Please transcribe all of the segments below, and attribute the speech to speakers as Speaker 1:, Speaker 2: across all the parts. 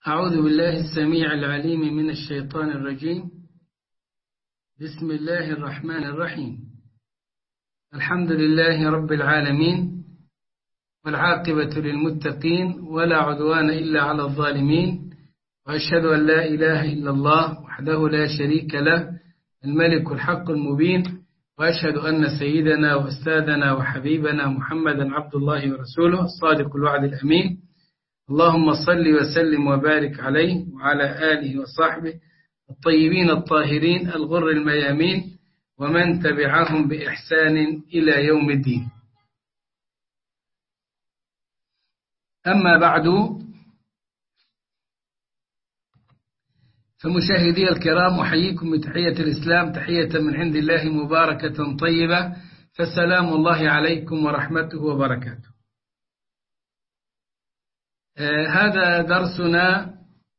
Speaker 1: أعوذ بالله السميع العليم من الشيطان الرجيم. بسم الله الرحمن الرحيم. الحمد لله رب العالمين، والعاقبة للمتقين، ولا عدوان إلا على الظالمين، وأشهد أن لا إله إلا الله وحده لا شريك له الملك الحق المبين، وأشهد أن سيدنا وأستاذنا وحبيبنا محمدا عبد الله ورسوله الصادق الوعد الأمين. اللهم صل وسلم وبارك عليه وعلى آله وصحبه الطيبين الطاهرين الغر الميامين، ومن تبعهم بإحسان إلى يوم الدين. أما بعد، فمشاهدي الكرام، أحييكم بتحية الإسلام، تحية من عند الله مباركة طيبة، فالسلام الله عليكم ورحمته وبركاته. هذا درسنا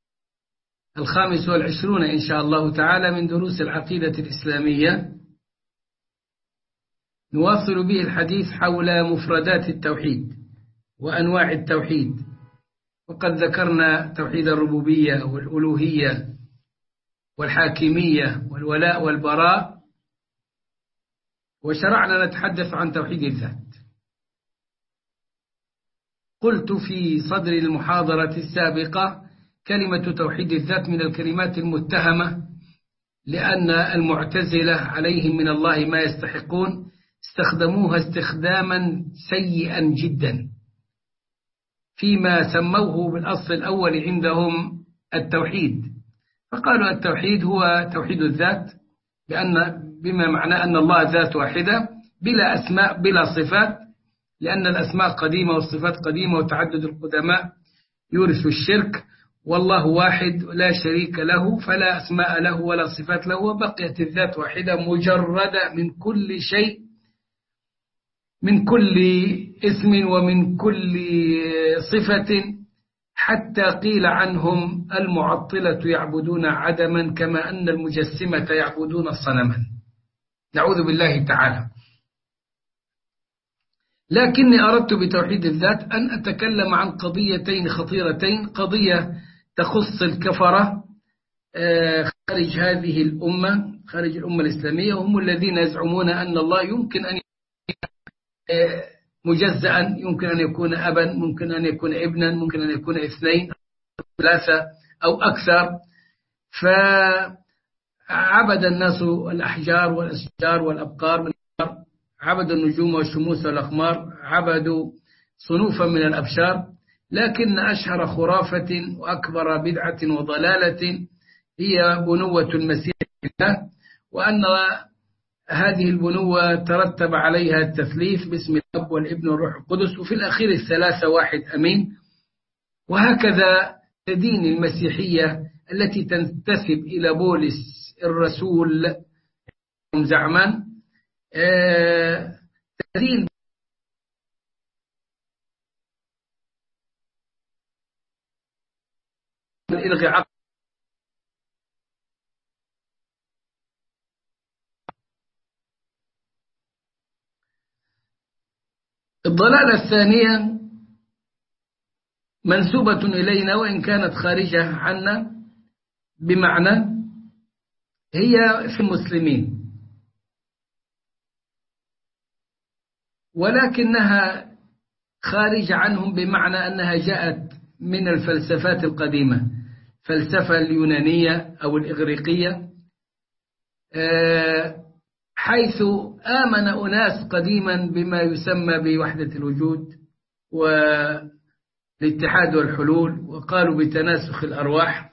Speaker 1: 25 إن شاء الله تعالى من دروس العقيدة الإسلامية، نواصل به الحديث حول مفردات التوحيد وأنواع التوحيد، وقد ذكرنا توحيد الربوبية والألوهية والحاكمية والولاء والبراء، وشرعنا نتحدث عن توحيد الذات. قلت في صدر المحاضرة السابقة: كلمة توحيد الذات من الكلمات المتهمة، لأن المعتزلة عليهم من الله ما يستحقون استخدموها استخداما سيئا جدا فيما سموه بالأصل الأول عندهم التوحيد، فقالوا التوحيد هو توحيد الذات، بما معناه أن الله ذات واحدة بلا أسماء بلا صفات، لأن الأسماء قديمة والصفات قديمة، وتعدد القدماء يورث الشرك، والله واحد لا شريك له فلا أسماء له ولا صفات له، وبقيت الذات واحدة مجردة من كل شيء، من كل اسم ومن كل صفة، حتى قيل عنهم المعطلة يعبدون عدما كما أن المجسمة يعبدون صنما، نعوذ بالله تعالى. لكني أردت بتوحيد الذات أن أتكلم عن قضيتين خطيرتين: قضية تخص الكفرة خارج هذه الأمة، خارج الأمة الإسلامية، وهم الذين يزعمون أن الله يمكن أن مجزأ، يمكن أن يكون أبا، ممكن أن يكون ابنا، ممكن أن يكون اثنين ثلاثة أو أكثر. فعبد الناس الأحجار والأشجار والأبقار، عبدوا النجوم والشموس والأقمار، عبدوا صنوفا من الأبشار، لكن أشهر خرافة وأكبر بدعة وضلالة هي بنوة المسيح الله، وأن هذه البنوة ترتب عليها التثليث باسم الأب والابن والروح القدس، وفي الأخير الثلاثة واحد أمين. وهكذا تدين المسيحية التي تنتسب إلى بولس الرسول زعما تدين إلغي عقل. الضلالة الثانية منسوبة إلينا وإن كانت خارجة عنا، بمعنى هي في المسلمين، ولكنها خارجة عنهم بمعنى أنها جاءت من الفلسفات القديمة، فلسفة اليونانية أو الإغريقية، حيث آمن أناس قديما بما يسمى بوحدة الوجود والاتحاد والحلول، وقالوا بتناسخ الأرواح.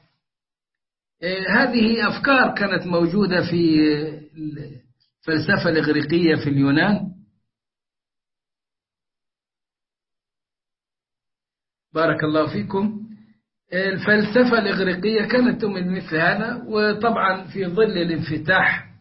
Speaker 1: هذه أفكار كانت موجودة في الفلسفة الإغريقية في اليونان، بارك الله فيكم. الفلسفة الإغريقية كانت تؤمن مثل هذا، وطبعا في ظل الانفتاح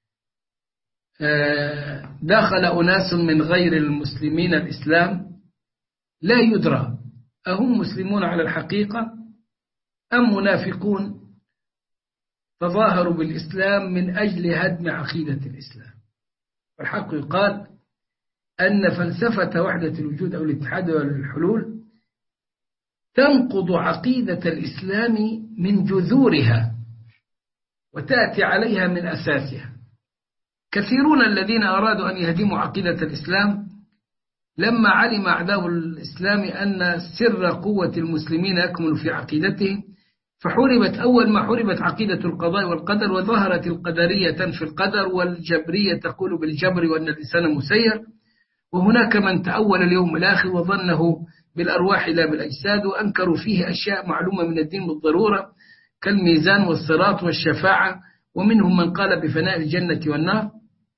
Speaker 1: دخل أناس من غير المسلمين الإسلام، لا يدرى أهم مسلمون على الحقيقة أم منافقون تظاهروا بالإسلام من أجل هدم عقيدة الإسلام. والحق يقال أن فلسفة وحدة الوجود أو الاتحاد والحلول تنقض عقيدة الإسلام من جذورها وتأتي عليها من أساسها. كثيرون الذين أرادوا أن يهدموا عقيدة الإسلام لما علم أعداء الإسلام أن سر قوة المسلمين يكمن في عقيدتهم، فحربت أول ما حربت عقيدة القضاء والقدر، وظهرت القدرية تنفي القدر، والجبرية تقول بالجبر وأن الإنسان مسير، وهناك من تأول اليوم الآخر وظنه بالأرواح لا بالأجساد، وأنكروا فيه أشياء معلومة من الدين بالضرورة كالميزان والصراط والشفاعة، ومنهم من قال بفناء الجنة والنار،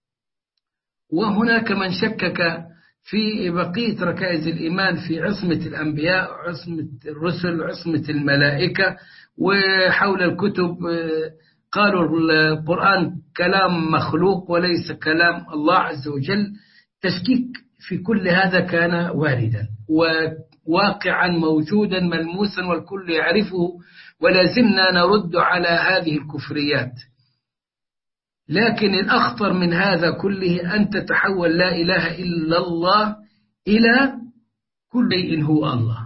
Speaker 1: وهناك من شكك في بقية ركائز الإيمان في عصمة الأنبياء وعصمة الرسل وعصمة الملائكة. وحول الكتب قالوا القرآن كلام مخلوق وليس كلام الله عز وجل. تشكيك في كل هذا كان واردا وواقعا موجودا ملموسا والكل يعرفه، ولا زلنا نرد على هذه الكفريات. لكن الأخطر من هذا كله أن تتحول لا إله إلا الله إلى كل شيء هو الله.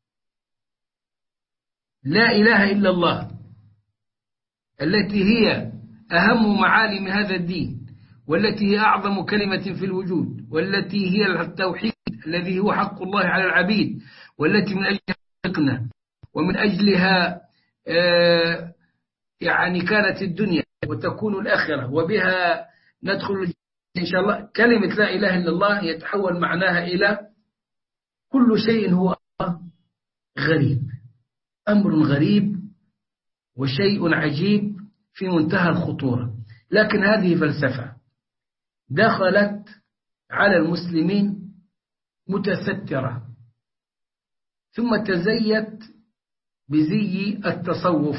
Speaker 1: لا إله إلا الله التي هي أهم معالم هذا الدين، والتي هي أعظم كلمة في الوجود، والتي هي التوحيد الذي هو حق الله على العبيد، والتي من أجلها خلقنا ومن أجلها يعني كانت الدنيا وتكون الآخرة وبها ندخل إن شاء الله. كلمة لا إله إلا الله يتحول معناها إلى كل شيء هو غريب، أمر غريب وشيء عجيب في منتهى الخطورة. لكن هذه فلسفة دخلت على المسلمين متسترة، ثم تزيت بزي التصوف.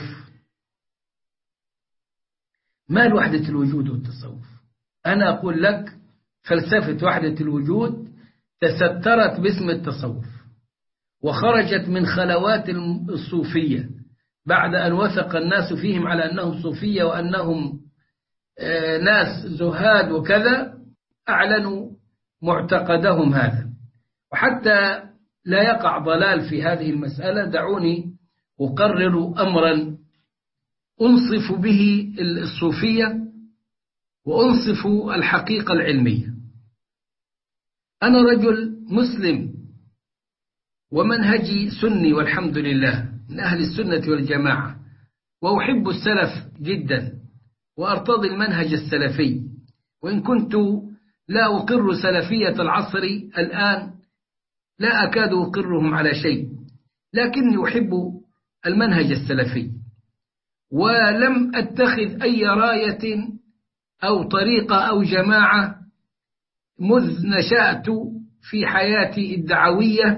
Speaker 1: ما الوحدة الوجود والتصوف؟ أنا أقول لك فلسفة وحدة الوجود تسترت باسم التصوف وخرجت من خلوات الصوفية بعد أن وثق الناس فيهم على أنهم صوفية وأنهم ناس زهاد وكذا، أعلنوا معتقدهم هذا. وحتى لا يقع ضلال في هذه المسألة دعوني أقرر أمرا أنصف به الصوفية وأنصف الحقيقة العلمية. أنا رجل مسلم ومنهجي سني والحمد لله من أهل السنة والجماعة، وأحب السلف جدا وأرتضي المنهج السلفي، وإن كنت لا أقر سلفية العصر الآن، لا أكاد أقرهم على شيء، لكني أحب المنهج السلفي، ولم أتخذ أي راية أو طريقة أو جماعة مذ نشأت في حياتي الدعوية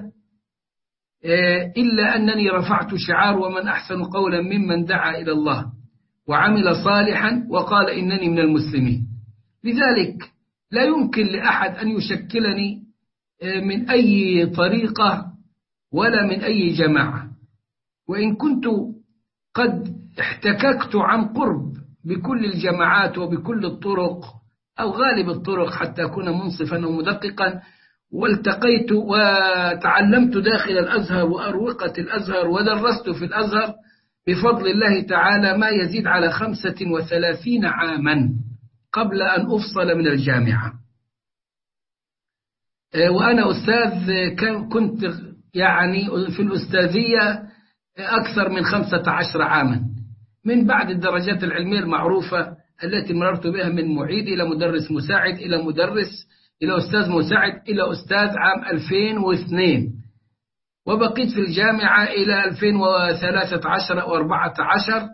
Speaker 1: إلا أنني رفعت شعار ومن أحسن قولا ممن دعا إلى الله وعمل صالحا وقال إنني من المسلمين. لذلك لا يمكن لأحد أن يشكلني من أي طريقة ولا من أي جماعة، وإن كنت قد احتككت عن قرب بكل الجماعات وبكل الطرق أو غالب الطرق حتى أكون منصفا ومدققا، والتقيت وتعلمت داخل الأزهر وأروقة الأزهر ودرست في الأزهر بفضل الله تعالى ما يزيد على 35 عاما قبل أن أفصل من الجامعة. وأنا أستاذ كنت يعني في الأستاذية أكثر من 15 عاما، من بعد الدرجات العلمية المعروفة التي مررت بها من معيد إلى مدرس مساعد إلى مدرس إلى أستاذ مساعد إلى أستاذ عام 2002، وبقيت في الجامعة إلى 2013 أو 14،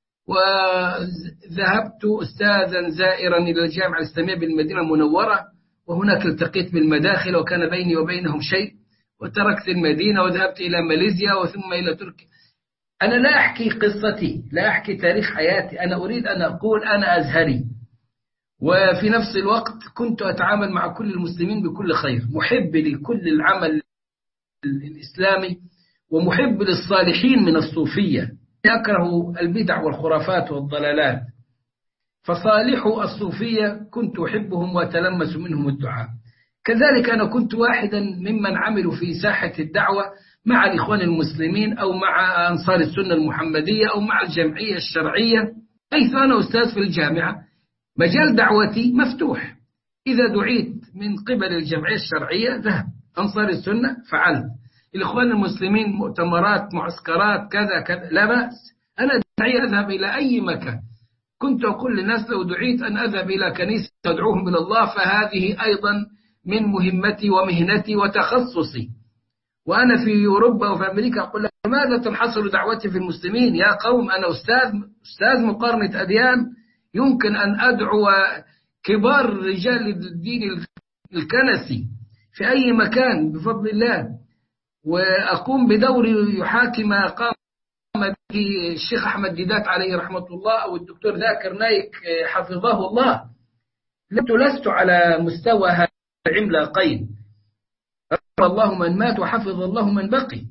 Speaker 1: وذهبت أستاذا زائرا إلى الجامعة الإسلامية بالمدينة المنورة، وهناك التقيت بالمداخل وكان بيني وبينهم شيء، وتركت المدينة وذهبت إلى ماليزيا وثم إلى تركيا. أنا لا أحكي قصتي، لا أحكي تاريخ حياتي، أنا أريد أن أقول أنا أزهري، وفي نفس الوقت كنت أتعامل مع كل المسلمين بكل خير، محب لكل العمل الإسلامي ومحب للصالحين من الصوفية، يكره البدع والخرافات والضلالات، فصالحوا الصوفية كنت أحبهم وأتلمس منهم الدعاء. كذلك أنا كنت واحدا ممن عملوا في ساحة الدعوة مع الإخوان المسلمين أو مع أنصار السنة المحمدية أو مع الجمعية الشرعية، حيث أنا أستاذ في الجامعة، مجال دعوتي مفتوح. إذا دعيت من قبل الجمعية الشرعية ذهب، أنصار السنة فعلت، الإخوان المسلمين مؤتمرات معسكرات كذا كذا لا بأس، أنا داعي أذهب إلى أي مكان. كنت أقول للناس لو دعيت أن أذهب إلى كنيسة تدعوهم إلى الله فهذه أيضا من مهمتي ومهنتي وتخصصي. وأنا في أوروبا وفي أمريكا أقول لهم لماذا تنحصر دعوتي في المسلمين؟ يا قوم أنا أستاذ مقارنة أديان، يمكن أن أدعو كبار رجال الدين الكنسي في أي مكان بفضل الله، وأقوم بدوري يحاكي ما قام به الشيخ أحمد ديدات عليه رحمة الله أو الدكتور ذاكر نايك حفظه الله. لست على مستوى هذا العملاقين، الله من مات وحفظ الله من بقي.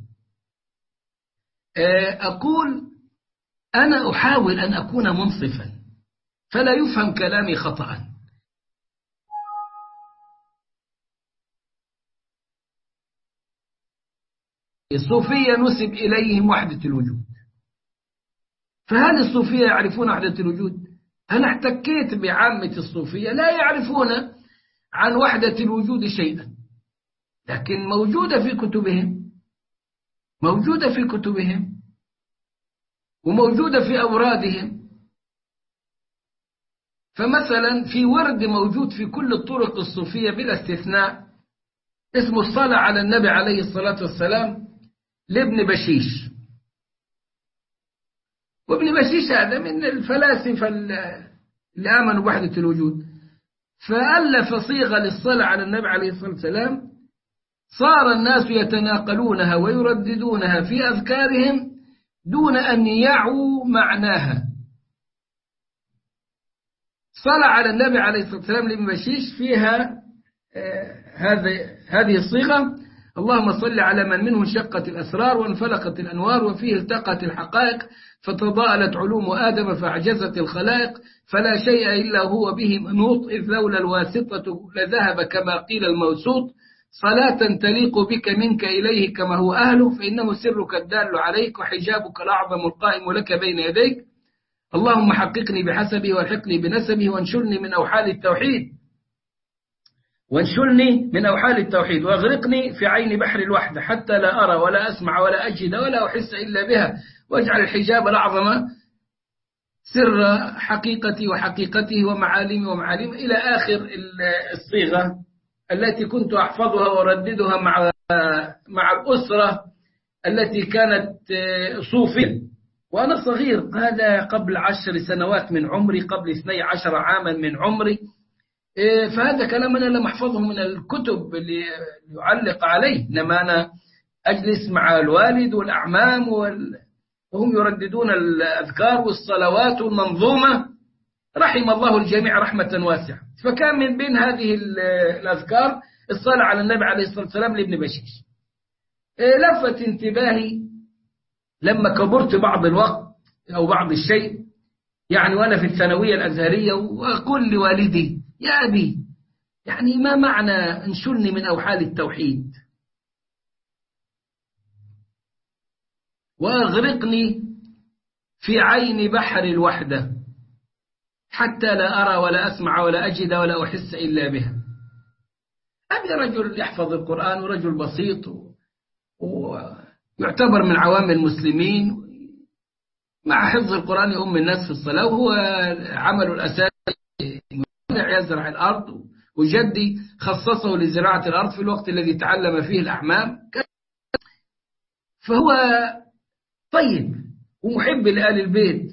Speaker 1: أقول أنا أحاول أن أكون منصفا فلا يفهم كلامي خطأ. الصوفية نسب إليهم وحدة الوجود، فهل الصوفية يعرفون وحدة الوجود؟ أنا احتكيت بعامة الصوفية لا يعرفون عن وحدة الوجود شيئا، لكن موجودة في كتبهم، موجودة في كتبهم وموجودة في أورادهم. فمثلا في ورد موجود في كل الطرق الصوفية بلا استثناء اسمه الصلاة على النبي عليه الصلاة والسلام لابن بشيش. وابن بشيش هذا من الفلاسفة اللي آمنوا بوحدة الوجود، فألف صيغة للصلاة على النبي عليه الصلاة والسلام صار الناس يتناقلونها ويرددونها في أذكارهم دون أن يعوا معناها. صلاة على النبي عليه الصلاة والسلام لابن بشيش فيها هذه الصيغة: اللهم صل على من منه انشقت الأسرار وانفلقت الأنوار وفيه التقت الحقائق فتضاءلت علوم آدم فأعجزت الخلائق فلا شيء إلا هو به منوط إذ لولا الواسطة لذهب كما قيل الموسوط صلاة تليق بك منك إليه كما هو أهله فإنه سرك الدال عليك وحجابك الأعظم القائم لك بين يديك. اللهم حققني بحسبه والحقني بنسبه وانشلني من أوحال التوحيد واغرقني في عين بحر الوحدة حتى لا أرى ولا أسمع ولا أجد ولا أحس إلا بها واجعل الحجاب الأعظم سر حقيقتي وحقيقته ومعالمي إلى آخر الصيغة التي كنت أحفظها ورددها مع الأسرة التي كانت صوفية وأنا صغير. هذا قبل 10 سنوات من عمري، قبل 12 عاما من عمري. فهذا كلام أنا لم أحفظه من الكتب اللي يعلق عليه، إنما أنا أجلس مع الوالد والأعمام وهم يرددون الأذكار والصلوات المنظومة رحم الله الجميع رحمة واسعة. فكان من بين هذه الأذكار الصلاة على النبي عليه الصلاة والسلام لابن بشيش. لفت انتباهي لما كبرت بعض الوقت أو بعض الشيء، يعني وأنا في الثانوية الأزهرية، وأقول لوالدي يا أبي يعني ما معنى انشلني من أوحال التوحيد وأغرقني في عين بحر الوحدة حتى لا أرى ولا أسمع ولا أجد ولا أحس إلا بها. أبي رجل يحفظ القرآن ورجل بسيط ويعتبر من عوام المسلمين، مع حفظ القرآن يؤم الناس في الصلاة، وهو عمله الأساسي يزرع الأرض، وجدي خصصه لزراعة الأرض في الوقت الذي تعلم فيه الأحمام. فهو طيب ومحب لآل البيت،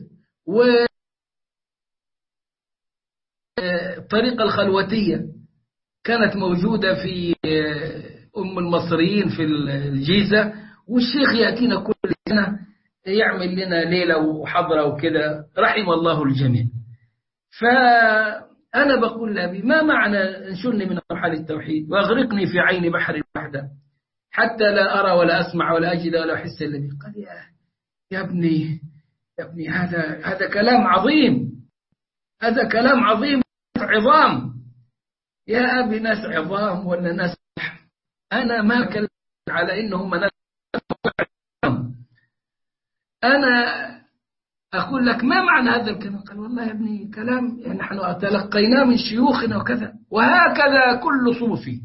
Speaker 1: والطريقة الخلوتية كانت موجودة في أم المصريين في الجيزة، والشيخ يأتينا كل سنة يعمل لنا ليلة وحضرة وكده رحم الله الجميع. فأنا بقول لأبي ما معنى انشلني من أوحال التوحيد وأغرقني في عين بحر الوحدة حتى لا أرى ولا أسمع ولا أجد ولا أحس إلا به. قال يا ابني هذا كلام عظيم، هذا كلام عظيم، عظام يا أبي، ناس عظام ولا ناس؟ أنا ما أكلم على إنهم ناس أنا أقول لك ما معنى هذا الكلام؟ قال والله يا ابني كلام يعني نحن تلقيناه من شيوخنا وكذا. وهكذا كل صوفي.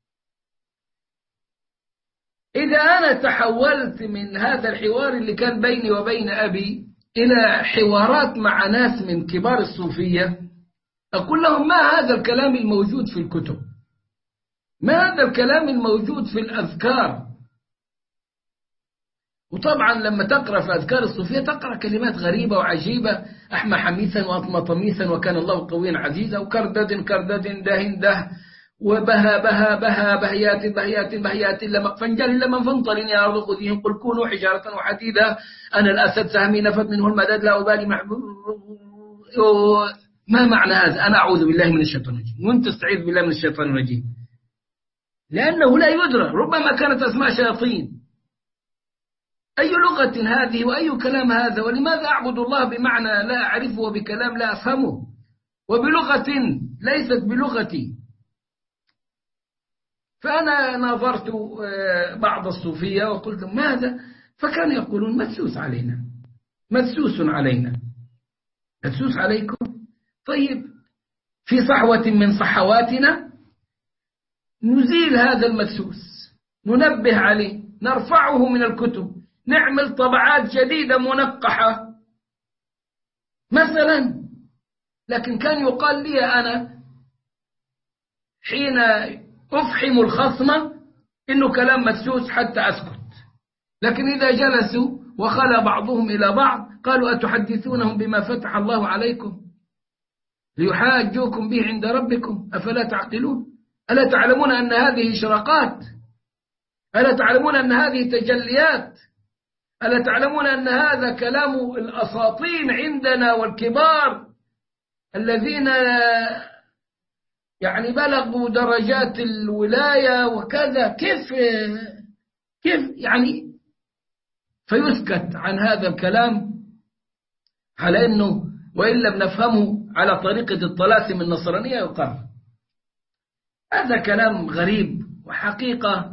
Speaker 1: إذا أنا تحولت من هذا الحوار اللي كان بيني وبين أبي إلى حوارات مع ناس من كبار الصوفية، أقول لهم ما هذا الكلام الموجود في الكتب، ما هذا الكلام الموجود في الأذكار. وطبعا لما تقرأ في أذكار الصوفية تقرأ كلمات غريبة وعجيبة، أحمى حميثا وأطمى طميثا وكان الله قويا عزيزا وكردد كردد دهن ده وبها بها بها بهيات بهيات بهيات لما فنجل لما فانطل يا أرض خذيهم قل كونوا حجارة وحديدا أنا الأسد سهمي نفت منه المدد لا أبالي ما معنى هذا؟ أنا أعوذ بالله من الشيطان الرجيم وأنت تستعيذ بالله من الشيطان الرجيم، لأنه لا يدرى، ربما كانت أسماء شياطين. أي لغة هذه وأي كلام هذا؟ ولماذا أعبد الله بمعنى لا أعرفه وبكلام لا أفهمه وبلغة ليست بلغتي؟ فأنا ناظرت بعض الصوفية وقلت ماذا؟ فكانوا يقولون مدسوس علينا، مدسوس علينا، مدسوس عليكم. طيب في صحوة من صحواتنا نزيل هذا المدسوس، ننبه عليه، نرفعه من الكتب، نعمل طبعات جديدة منقحة مثلا. لكن كان يقال لي أنا حين أفحم الخصم إنه كلام مدسوس حتى أسكت، لكن إذا جلسوا وخلى بعضهم إلى بعض قالوا أتحدثونهم بما فتح الله عليكم ليحاجوكم به عند ربكم أفلا تعقلون؟ ألا تعلمون أن هذه إشراقات؟ ألا تعلمون أن هذه تجليات؟ ألا تعلمون أن هذا كلام الأساطين عندنا والكبار الذين يعني بلغوا درجات الولاية وكذا؟ كيف يعني فيسكت عن هذا الكلام على أنه وإلا بنفهمه على طريقة الطلاسم النصرانية يقر؟ هذا كلام غريب وحقيقة.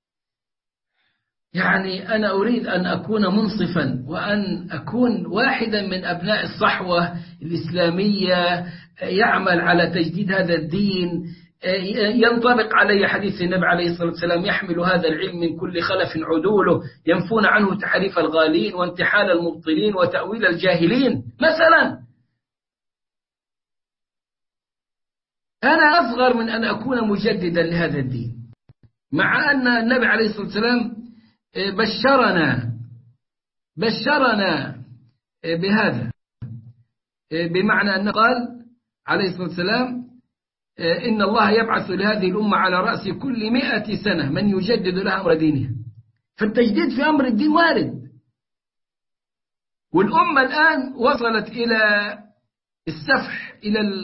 Speaker 1: يعني أنا أريد أن أكون منصفا وأن أكون واحدا من أبناء الصحوة الإسلامية يعمل على تجديد هذا الدين، ينطبق علي حديث النبي عليه الصلاة والسلام يحمل هذا العلم من كل خلف عدوله ينفون عنه تحريف الغالين وانتحال المبطلين وتأويل الجاهلين مثلا. أنا أصغر من أن أكون مجددا لهذا الدين، مع أن النبي عليه الصلاة والسلام بشرنا بهذا، بمعنى أنه قال عليه الصلاة والسلام إن الله يبعث لهذه الأمة على رأس كل 100 سنة من يجدد لها أمر دينها. فالتجديد في أمر الدين وارد، والأمة الآن وصلت إلى السفح،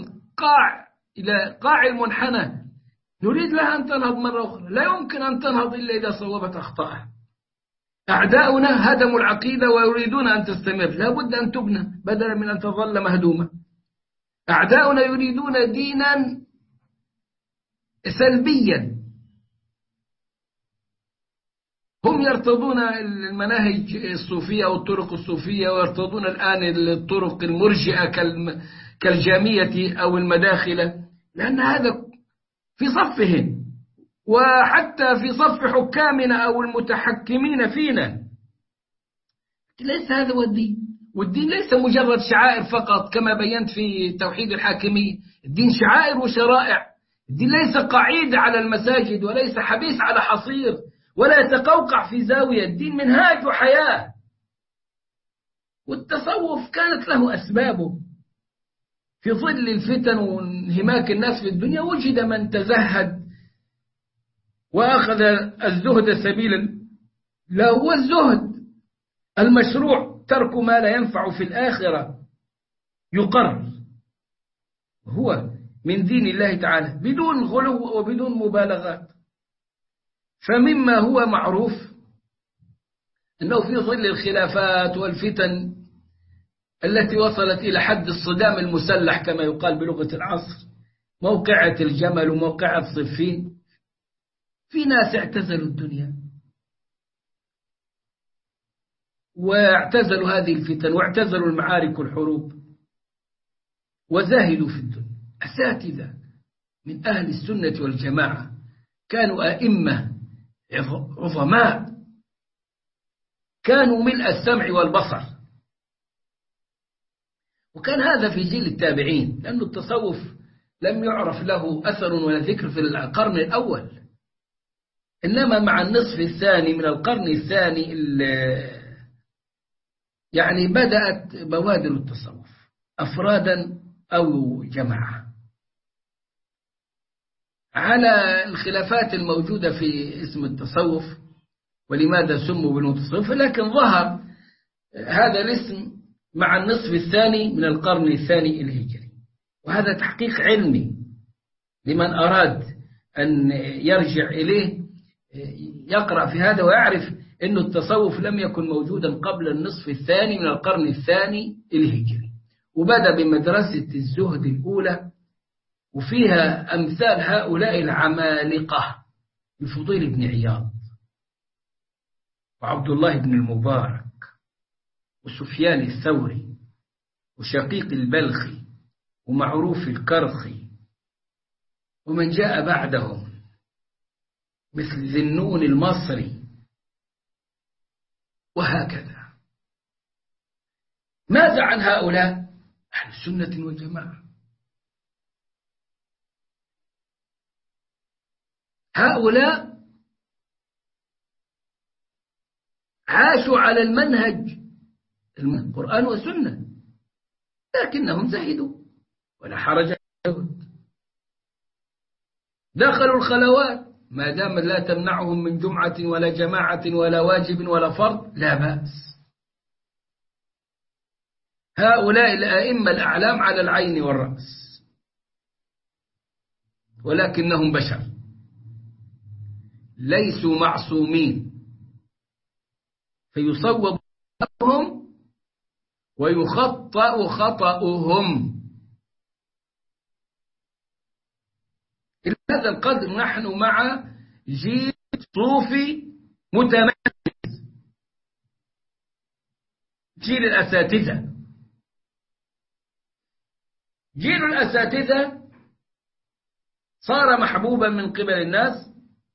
Speaker 1: إلى قاع المنحنى، نريد لها أن تنهض مرة أخرى، لا يمكن أن تنهض إلا إذا صوبت أخطاءها. أعداؤنا هدموا العقيدة ويريدون أن تستمر، لا بد أن تبنى بدلا من أن تظل مهدومة. أعداؤنا يريدون دينا سلبيا، هم يرتضون المناهج الصوفية والطرق الصوفية، ويرتضون الآن الطرق المرجئة كالجامية أو المداخلة، لأن هذا في صفهم، وحتى في صف حكامنا أو المتحكمين فينا. ليس هذا هو الدين، والدين ليس مجرد شعائر فقط كما بينت في توحيد الحاكمية. الدين شعائر وشرائع. الدين ليس قاعدة على المساجد، وليس حبيس على حصير، ولا يتقوقع في زاوية. الدين منهاج وحياة. والتصوف كانت له أسبابه. في ظل الفتن وانهماك الناس في الدنيا وجد من تزهد وأخذ الزهد سبيلا. لا هو الزهد المشروع ترك ما لا ينفع في الآخرة يقر، هو من دين الله تعالى بدون غلو وبدون مبالغات. فمما هو معروف أنه في ظل الخلافات والفتن التي وصلت إلى حد الصدام المسلح كما يقال بلغة العصر، موقعة الجمل وموقعة صفين، في ناس اعتزلوا الدنيا واعتزلوا هذه الفتن واعتزلوا المعارك والحروب وزاهدوا في الدنيا. أساتذة من أهل السنة والجماعة كانوا أئمة عظماء، كانوا ملء السمع والبصر. وكان هذا في جيل التابعين، لأن التصوف لم يعرف له أثر ولا ذكر في القرن الأول، إنما مع النصف الثاني من القرن الثاني يعني بدأت بوادر التصوف أفرادا أو جماعة، على الخلافات الموجودة في اسم التصوف ولماذا سموا بالمتصوف. لكن ظهر هذا الاسم مع النصف الثاني من القرن الثاني الهجري، وهذا تحقيق علمي لمن أراد أن يرجع إليه يقرأ في هذا ويعرف أن التصوف لم يكن موجودا قبل النصف الثاني من القرن الثاني الهجري، وبدأ بمدرسة الزهد الأولى، وفيها أمثال هؤلاء العمالقة الفضيل بن عياض وعبد الله بن المبارك وسفيان الثوري وشقيق البلخي ومعروف الكرخي ومن جاء بعدهم مثل ذنون المصري وهكذا. ماذا عن هؤلاء؟ أهل السنة والجماعة. هؤلاء عاشوا على المنهج القرآن والسنة، لكنهم زهدوا ولا حرج عليهم. دخلوا الخلوات ما دام لا تمنعهم من جمعة ولا جماعة ولا واجب ولا فرض لا بأس. هؤلاء الأئمة الأعلام على العين والرأس، ولكنهم بشر ليسوا معصومين، فيصوب خطأهم ويخطأ خطأهم. إلى هذا القدر نحن مع جيل صوفي متميز، جيل الأساتذة. جيل الأساتذة صار محبوبا من قبل الناس،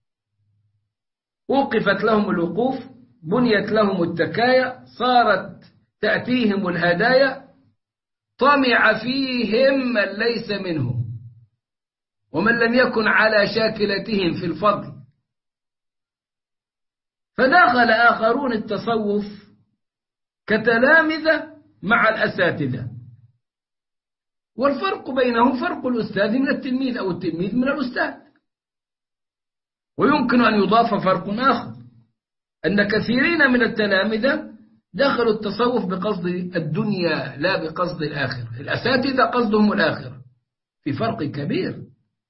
Speaker 1: وقفت لهم الوقوف، بنيت لهم التكايا، صارت تأتيهم الهدايا، طمع فيهم من ليس منهم ومن لم يكن على شاكلتهم في الفضل، فدخل آخرون التصوف كتلامذة مع الأساتذة، والفرق بينهم فرق الأستاذ من التلميذ أو التلميذ من الأستاذ. ويمكن أن يضاف فرق آخر، أن كثيرين من التلامذة دخلوا التصوف بقصد الدنيا لا بقصد الآخرة، الأساتذة قصدهم الآخرة، في فرق كبير.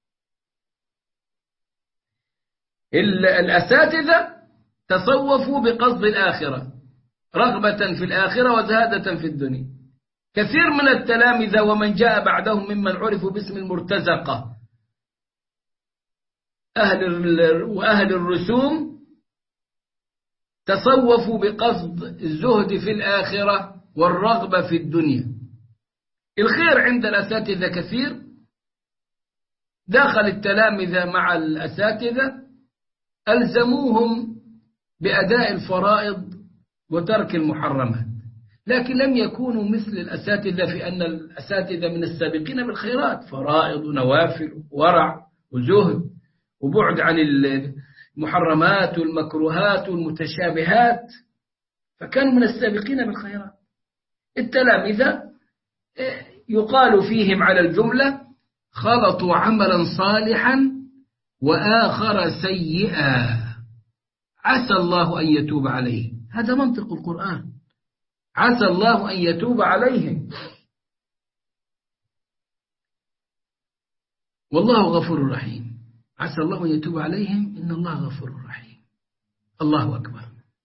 Speaker 1: الأساتذة تصوفوا بقصد الآخرة، رغبة في الآخرة وزهادة في الدنيا. كثير من التلامذة ومن جاء بعدهم ممن عرفوا باسم المرتزقة وأهل الرسوم تصوفوا بقصد الزهد في الآخرة والرغبة في الدنيا. الخير عند الأساتذة كثير، دخل التلامذة مع الأساتذة ألزموهم بأداء الفرائض وترك المحرمات، لكن لم يكونوا مثل الأساتذة في أن الأساتذة من السابقين بالخيرات، فرائض ونوافل ورع وزهد وبعد عن المحرمات والمكروهات والمتشابهات، فكانوا من السابقين بالخيرات. التلامذة يقال فيهم على الجملة خلطوا عملا صالحا وآخر سيئا عسى الله أن يتوب عليه. هذا منطق القرآن، عسى الله أن يتوب عليهم والله غفور رحيم. عسى الله أن يتوب عليهم إن الله غفور رحيم. الله أكبر.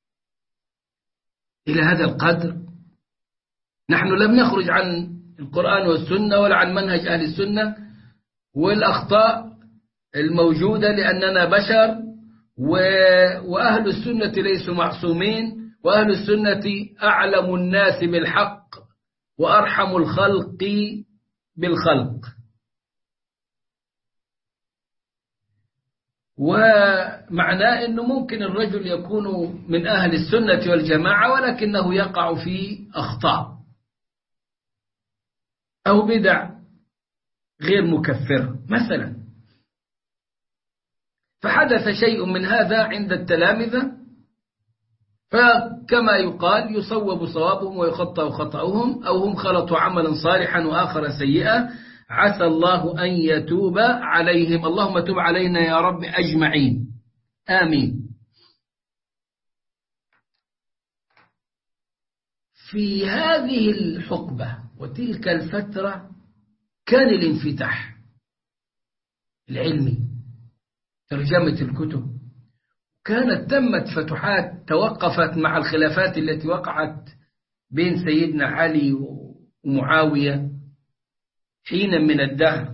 Speaker 1: إلى هذا القدر نحن لم نخرج عن القرآن والسنة ولا عن منهج أهل السنة، والأخطاء الموجودة لأننا بشر، وأهل السنة ليسوا معصومين، وأهل السنة أعلم الناس بالحق وأرحم الخلق بالخلق. ومعناه أنه ممكن الرجل يكون من أهل السنة والجماعة ولكنه يقع في أخطاء أو بدع غير مكفرة مثلا. فحدث شيء من هذا عند التلامذة، فكما يقال يصوب صوابهم ويخطأ خطأهم، أو هم خلطوا عملا صالحا وآخر سيئا، عسى الله أن يتوب عليهم. اللهم تب علينا يا رب أجمعين، آمين. في هذه الحقبة وتلك الفترة كان الانفتاح العلمي، ترجمة الكتب، كانت تمت فتوحات توقفت مع الخلافات التي وقعت بين سيدنا علي ومعاوية حينا من الدهر.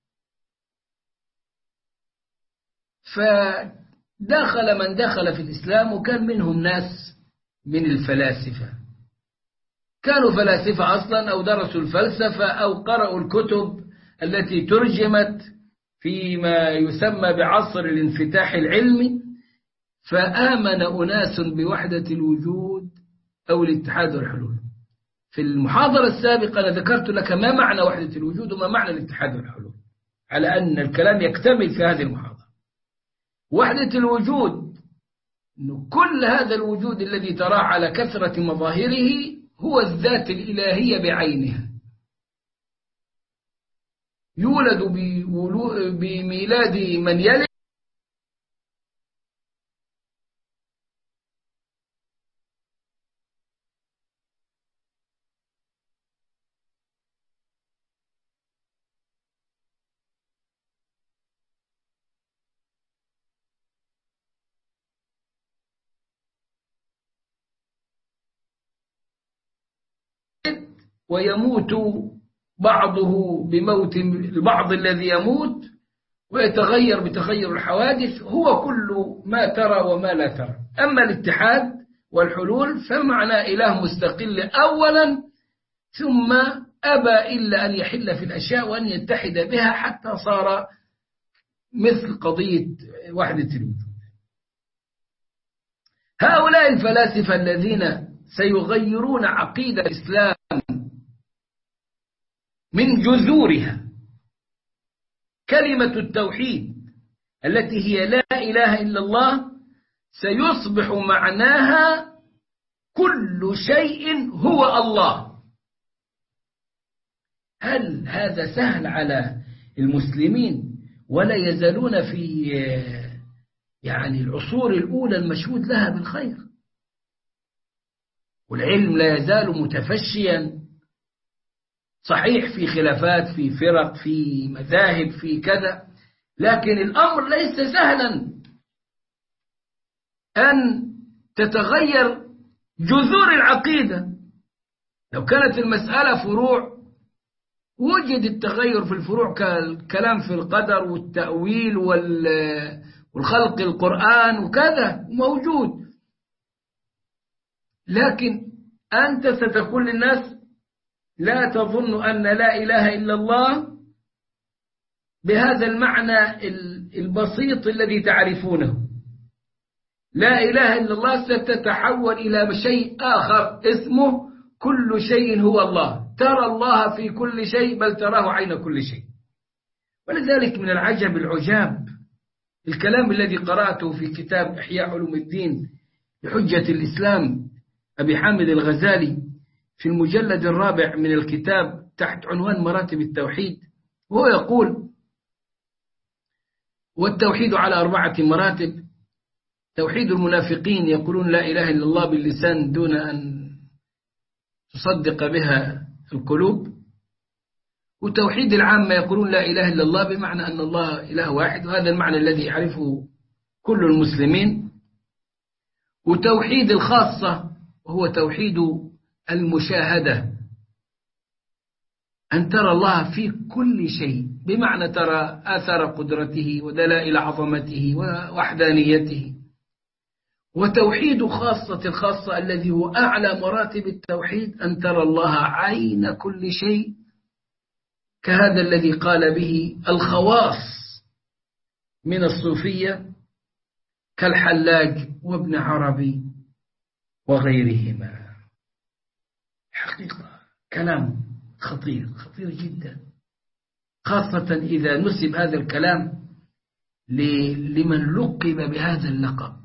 Speaker 1: فدخل من دخل في الإسلام، وكان منهم ناس من الفلاسفة، كانوا فلاسفة أصلا أو درسوا الفلسفة أو قرأوا الكتب التي ترجمت فيما يسمى بعصر الانفتاح العلمي، فآمن أناس بوحدة الوجود أو الاتحاد والحلول. في المحاضرة السابقة أنا ذكرت لك ما معنى وحدة الوجود وما معنى الاتحاد والحلول، على أن الكلام يكتمل في هذه المحاضرة. وحدة الوجود أنه كل هذا الوجود الذي تراه على كثرة مظاهره هو الذات الإلهية بعينها، يولد بميلاد من يلد ويموت بعضه بموت البعض الذي يموت ويتغير بتغير الحوادث، هو كل ما ترى وما لا ترى. أما الاتحاد والحلول فمعنى إله مستقل أولا، ثم أبى إلا أن يحل في الأشياء وأن يتحد بها حتى صار مثل قضية وحدة الوجود. هؤلاء الفلاسفة الذين سيغيرون عقيدة الإسلام من جذورها، كلمة التوحيد التي هي لا إله إلا الله سيصبح معناها كل شيء هو الله. هل هذا سهل على المسلمين؟ ولا يزالون في يعني العصور الأولى المشهود لها بالخير، والعلم لا يزال متفشيا، صحيح في خلافات، في فرق، في مذاهب، في كذا، لكن الأمر ليس سهلا أن تتغير جذور العقيدة. لو كانت المسألة فروع وجد التغير في الفروع، كالكلام في القدر والتأويل والخلق القرآن وكذا موجود، لكن أنت ستقول للناس لا تظن أن لا إله إلا الله بهذا المعنى البسيط الذي تعرفونه. لا إله إلا الله ستتحول إلى شيء آخر اسمه كل شيء هو الله، ترى الله في كل شيء، بل تراه عين كل شيء. ولذلك من العجب العجاب الكلام الذي قرأته في كتاب إحياء علوم الدين لحجة الإسلام أبي حامد الغزالي في المجلد الرابع من الكتاب تحت عنوان مراتب التوحيد، وهو يقول: والتوحيد على 4 مراتب: توحيد المنافقين يقولون لا إله إلا الله باللسان دون أن تصدق بها القلوب، وتوحيد العامة يقولون لا إله إلا الله بمعنى أن الله إله واحد، وهذا المعنى الذي يعرفه كل المسلمين، وتوحيد الخاصة وهو توحيد المشاهدة، أن ترى الله في كل شيء، بمعنى ترى آثار قدرته ودلائل عظمته ووحدانيته، وتوحيد خاصة الخاصة الذي هو أعلى مراتب التوحيد أن ترى الله عين كل شيء، كهذا الذي قال به الخواص من الصوفية كالحلاج وابن عربي وغيرهما. حقيقة كلام خطير خطير جدا، خاصة إذا نسب هذا الكلام لمن لقب بهذا اللقب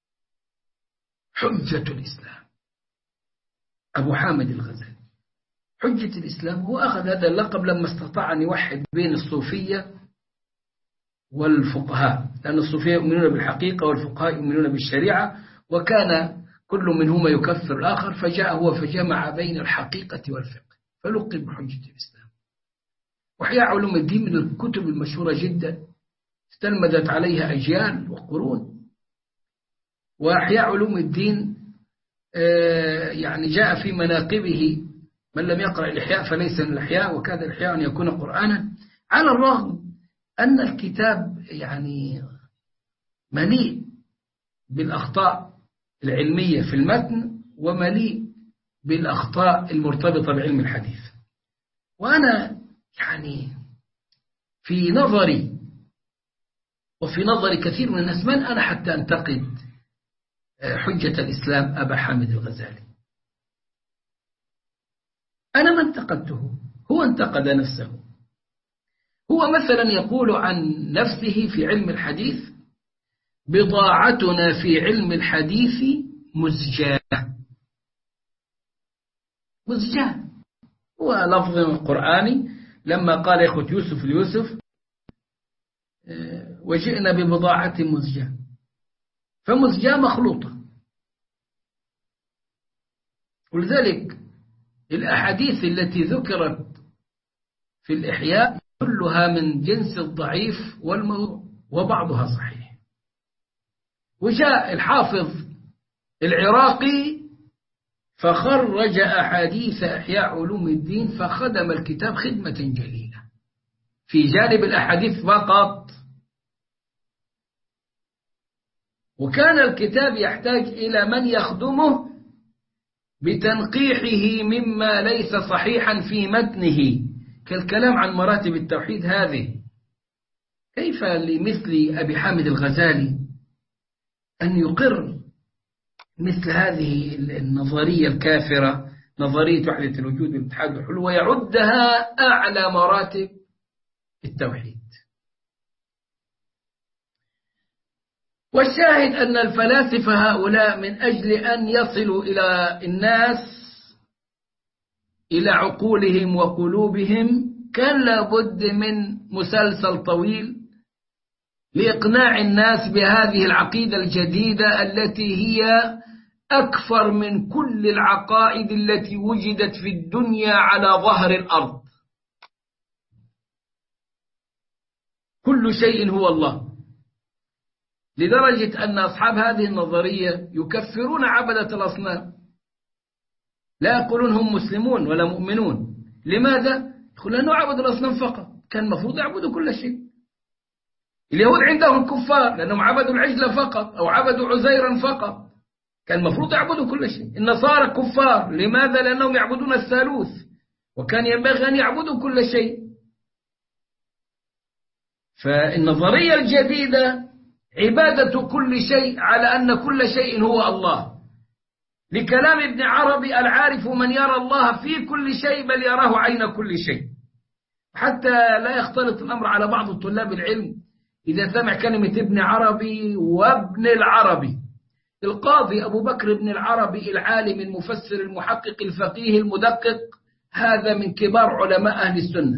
Speaker 1: حجة الإسلام، أبو حامد الغزالي. حجة الإسلام هو أخذ هذا اللقب لما استطاع أن يوحد بين الصوفية والفقهاء، لأن الصوفية يؤمنون بالحقيقة والفقهاء يؤمنون بالشريعة، وكان كل منهما يكفر الآخر، فجاء هو فجمع بين الحقيقة والفقه فلقب بحجة الإسلام. وإحياء علوم الدين من الكتب المشهورة جدا استلمذت عليها أجيال وقرون. وإحياء علوم الدين يعني جاء في مناقبه من لم يقرأ الإحياء فليس من الإحياء، وكاد الإحياء أن يكون قرآنا، على الرغم أن الكتاب يعني مليء بالأخطاء العلمية في المتن ومليء بالأخطاء المرتبطة بعلم الحديث. وأنا يعني في نظري وفي نظر كثير من الناس من أنا حتى أنتقد حجة الإسلام أبا حامد الغزالي؟ أنا ما انتقدته، هو انتقد نفسه. هو مثلا يقول عن نفسه في علم الحديث: بضاعتنا في علم الحديث مزجاة. مزجاة هو لفظ قرآني، لما قال يا أخوة يوسف ليوسف وجئنا ببضاعة مزجاة، فمزجاة مخلوطة. ولذلك الأحاديث التي ذكرت في الإحياء كلها من جنس الضعيف والموضوع، وبعضها صحيح. وجاء الحافظ العراقي فخرج أحاديث إحياء علوم الدين، فخدم الكتاب خدمة جليلة في جانب الأحاديث فقط، وكان الكتاب يحتاج إلى من يخدمه بتنقيحه مما ليس صحيحا في متنه، كالكلام عن مراتب التوحيد هذه. كيف لمثل أبي حامد الغزالي أن يقر مثل هذه النظرية الكافرة، نظرية وحدة الوجود والاتحاد والحلول، ويعدها أعلى مراتب التوحيد؟ والشاهد أن الفلاسفة هؤلاء من أجل أن يصلوا إلى الناس إلى عقولهم وقلوبهم كان لابد من مسلسل طويل لإقناع الناس بهذه العقيدة الجديدة التي هي أكثر من كل العقائد التي وجدت في الدنيا على ظهر الأرض. كل شيء هو الله، لدرجة أن أصحاب هذه النظرية يكفرون عبدة الأصنام، لا يقولون هم مسلمون ولا مؤمنون. لماذا؟ يقول لأنه عبدوا الأصنام فقط، كان المفروض يعبدوا كل شيء. اليهود عندهم كفار لأنهم عبدوا العجل فقط أو عبدوا عزيرا فقط، كان المفروض يعبدوا كل شيء. النصارى كفار، لماذا؟ لأنهم يعبدون الثالوث، وكان ينبغي أن يعبدوا كل شيء. فالنظرية الجديدة عبادة كل شيء على أن كل شيء هو الله، لكلام ابن عربي: العارف من يرى الله في كل شيء بل يراه عين كل شيء. حتى لا يختلط الأمر على بعض طلاب العلم إذا سمع كلمة ابن عربي وابن العربي. القاضي أبو بكر بن العربي العالم المفسر المحقق الفقيه المدقق، هذا من كبار علماء أهل السنة.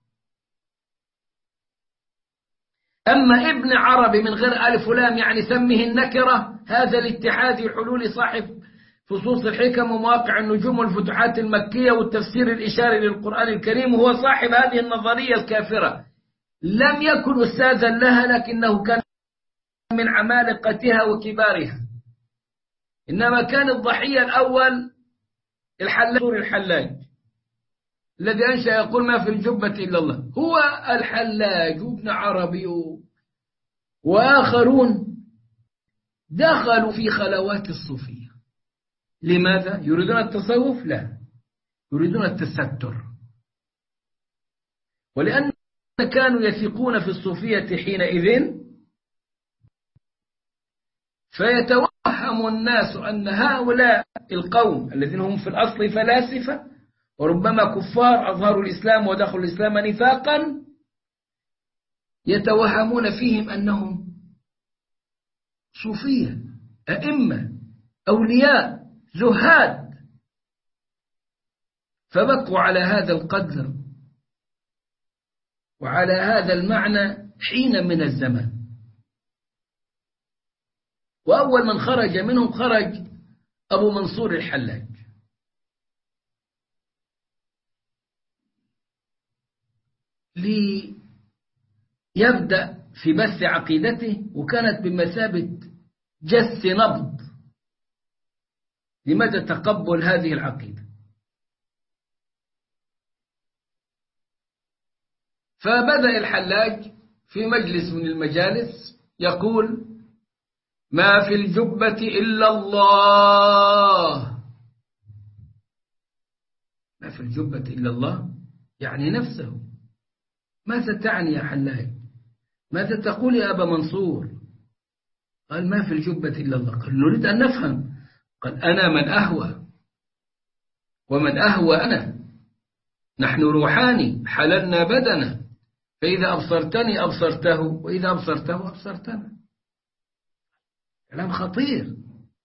Speaker 1: أما ابن عربي من غير ألف ولام يعني سمه النكرة، هذا الاتحاد الحلول صاحب فصوص الحكم ومواقع النجوم والفتوحات المكية والتفسير الإشاري للقرآن الكريم، هو صاحب هذه النظرية الكافرة. لم يكن أستاذا لها، لكنه كان من عمالقتها وكبارها، إنما كان الضحية الأول الحلاج الذي أنشأ يقول ما في الجبة إلا الله. هو الحلاج وابن عربي وآخرون دخلوا في خلوات الصوفية. لماذا؟ يريدون التصوف؟ لا، يريدون التستر. ولأن كانوا يثقون في الصوفية حينئذ، فيتوهم الناس أن هؤلاء القوم الذين هم في الأصل فلاسفة وربما كفار أظهروا الإسلام ودخلوا الإسلام نفاقا، يتوهمون فيهم أنهم صوفية، أئمة، أولياء، زهاد. فبقوا على هذا القدر وعلى هذا المعنى حين من الزمان. وأول من خرج منهم خرج أبو منصور الحلاج، ليبدأ في بث عقيدته، وكانت بمثابة جس نبض لمدى تقبل هذه العقيدة. فبدأ الحلاج في مجلس من المجالس يقول: ما في الجبة إلا الله. ما في الجبة إلا الله يعني نفسه. ماذا تعني يا حلاج؟ ماذا تقول يا أبا منصور؟ قال: ما في الجبة إلا الله. قال: نريد أن نفهم. قال: أنا من أهوى ومن أهوى أنا، نحن روحاني حللنا بدنا، فإذا أبصرتني أبصرته وإذا أبصرته أبصرتنا. كلام خطير،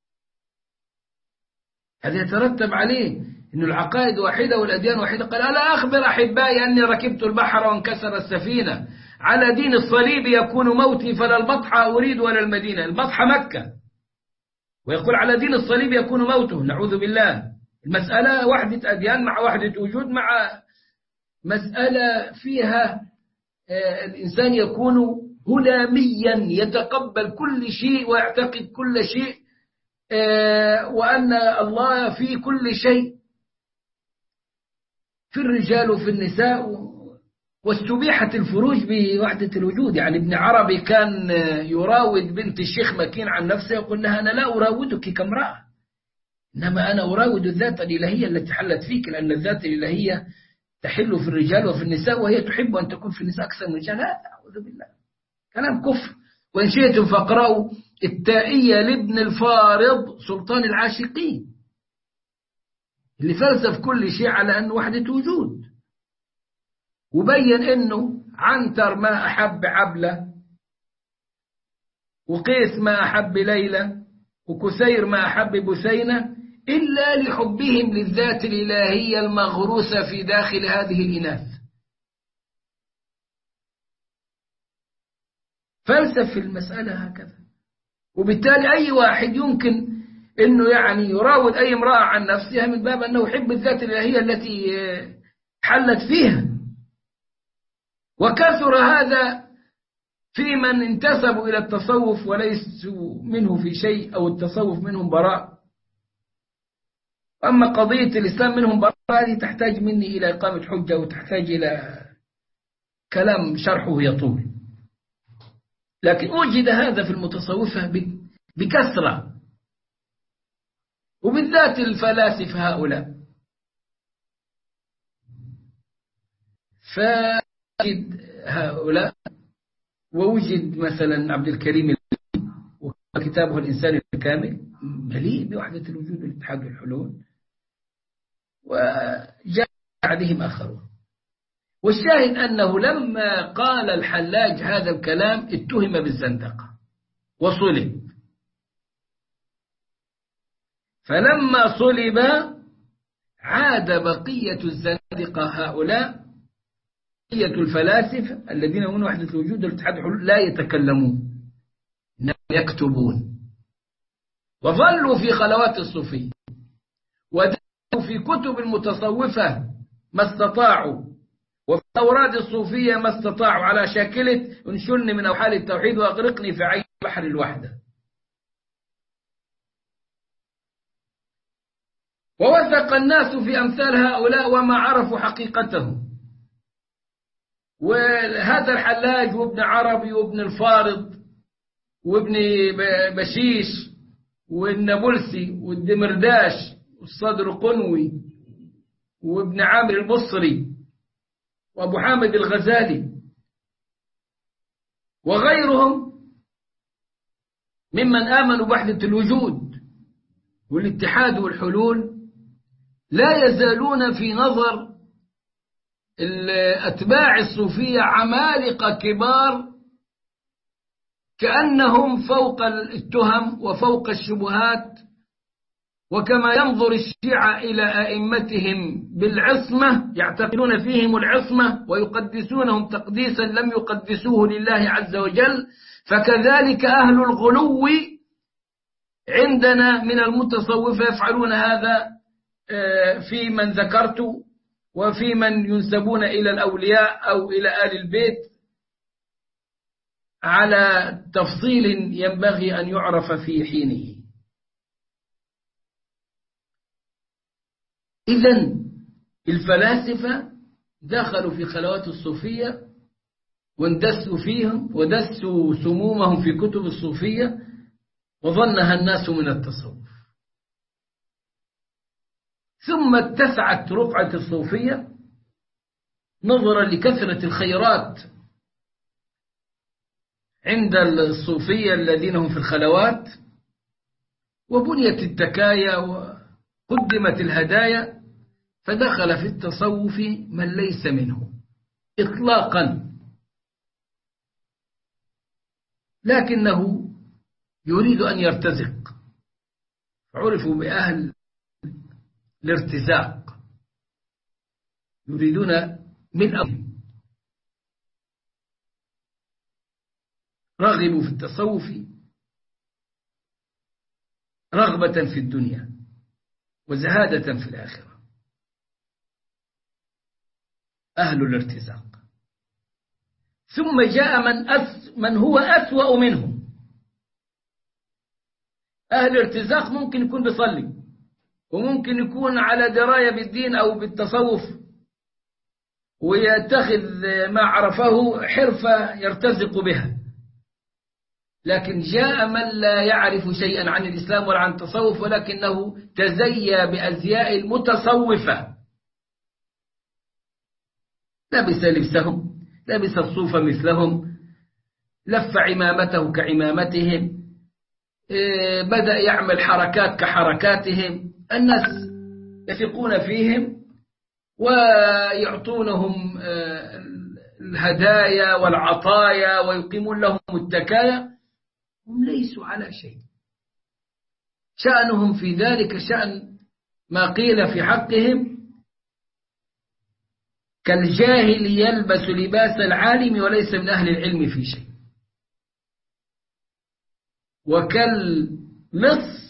Speaker 1: هذا يترتب عليه أن العقائد واحدة والأديان واحدة. قال: ألا أخبر أحبائي أني ركبت البحر وانكسر السفينة، على دين الصليب يكون موتي، فلا البطحة أريد ولا المدينة. البطحة مكة، ويقول على دين الصليب يكون موته، نعوذ بالله. المسألة وحدة أديان مع وحدة وجود، مع مسألة فيها الإنسان يكون هلاميا يتقبل كل شيء ويعتقد كل شيء، وأن الله في كل شيء، في الرجال وفي النساء، واستبيحت الفروج بوحدة الوجود. يعني ابن عربي كان يراود بنت الشيخ مكين عن نفسه، يقول لها: أنا لا أراودك كامرأة، إنما أنا أراود الذات الإلهية التي حلت فيك، لأن الذات الإلهية تحل في الرجال وفي النساء، وهي تحب أن تكون في النساء أكثر من الرجال. لا، أعوذ بالله، كلام كفر. وإن شئتم فاقرأوا التائية لابن الفارض سلطان العاشقين، اللي فلسف كل شيء على أنه وحدة وجود، وبين أنه عنتر ما أحب عبلة، وقيس ما أحب ليلى، وكسير ما أحب بسينة، إلا لحبهم للذات الإلهية المغروسة في داخل هذه الإناث. فلسف في المسألة هكذا. وبالتالي أي واحد يمكن أنه يعني يراود أي امرأة عن نفسها من باب أنه يحب الذات الإلهية التي حلت فيها. وكثر هذا في من انتسبوا إلى التصوف وليسوا منه في شيء، أو التصوف منهم براء. أما قضية الإسلام منهم براء هذه تحتاج مني إلى إقامة حجة، وتحتاج إلى كلام شرحه يطول. لكن وجد هذا في المتصوفة بكثرة، وبالذات الفلاسفة هؤلاء. فوجد هؤلاء، ووجد مثلا عبد الكريم وكتابه الإنسان الكامل مليء بوحدة الوجود والاتحاد والحلول، وجاء بعدهم آخرون. والشاهد أنه لما قال الحلاج هذا الكلام اتهم بالزندقة وصلب. فلما صلب عاد بقية الزندقة هؤلاء، بقية الفلاسفة الذين هم وحدة الوجود والاتحاد والحلول، لا يتكلمون، إنما يكتبون. وظلوا في خلوات الصوفية، ودخلوا في كتب المتصوفة ما استطاعوا، وفي الأوراد الصوفية ما استطاعوا، على شاكلة انشلني من أوحال التوحيد وأغرقني في عين بحر الوحدة. ووثق الناس في أمثال هؤلاء وما عرفوا حقيقتهم. وهذا الحلاج وابن عربي وابن الفارض وابن بشيش والنابلسي والدمرداش والصدر قنوي وابن عامر البصري وأبو حامد الغزالي وغيرهم ممن آمنوا بوحدة الوجود والاتحاد والحلول، لا يزالون في نظر أتباع الصوفية عمالقة كبار، كأنهم فوق التهم وفوق الشبهات. وكما ينظر الشيعة إلى أئمتهم بالعصمة، يعتقدون فيهم العصمة ويقدسونهم تقديسا لم يقدسوه لله عز وجل، فكذلك أهل الغلو عندنا من المتصوفة يفعلون هذا في من ذكرت وفي من ينسبون إلى الأولياء أو إلى آل البيت على تفصيل ينبغي أن يعرف في حينه. إذن الفلاسفة دخلوا في خلوات الصوفية واندسوا فيهم ودسوا سمومهم في كتب الصوفية وظنها الناس من التصوف. ثم اتسعت رفعة الصوفية نظرا لكثرة الخيرات عند الصوفية الذين هم في الخلوات، وبنيت التكايا وقدمت الهدايا، فدخل في التصوف من ليس منه إطلاقا، لكنه يريد أن يرتزق، عرفوا بأهل الارتزاق، يريدون من أمر، رغبوا في التصوف رغبة في الدنيا وزهادة في الآخرة، أهل الارتزاق. ثم جاء من هو أسوأ منهم. أهل الارتزاق ممكن يكون بيصلي وممكن يكون على دراية بالدين أو بالتصوف ويتخذ ما عرفه حرفة يرتزق بها، لكن جاء من لا يعرف شيئا عن الإسلام ولا عن التصوف، ولكنه تزيى بأزياء المتصوفة، لبس لبسهم، لبس الصوف مثلهم، لف عمامته كعمامتهم، بدأ يعمل حركات كحركاتهم. الناس يثقون فيهم ويعطونهم الهدايا والعطايا ويقيمون لهم التكايا، هم ليسوا على شيء. شأنهم في ذلك شأن ما قيل في حقهم: كالجاهل يلبس لباس العالم وليس من أهل العلم في شيء، وكاللص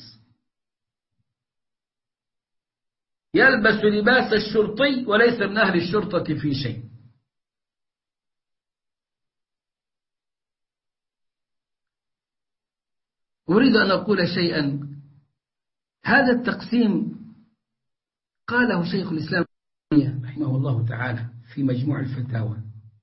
Speaker 1: يلبس لباس الشرطي وليس من أهل الشرطة في شيء. أريد أن أقول شيئا. هذا التقسيم قاله شيخ الإسلام رحمه الله تعالى في مجموع الفتاوى.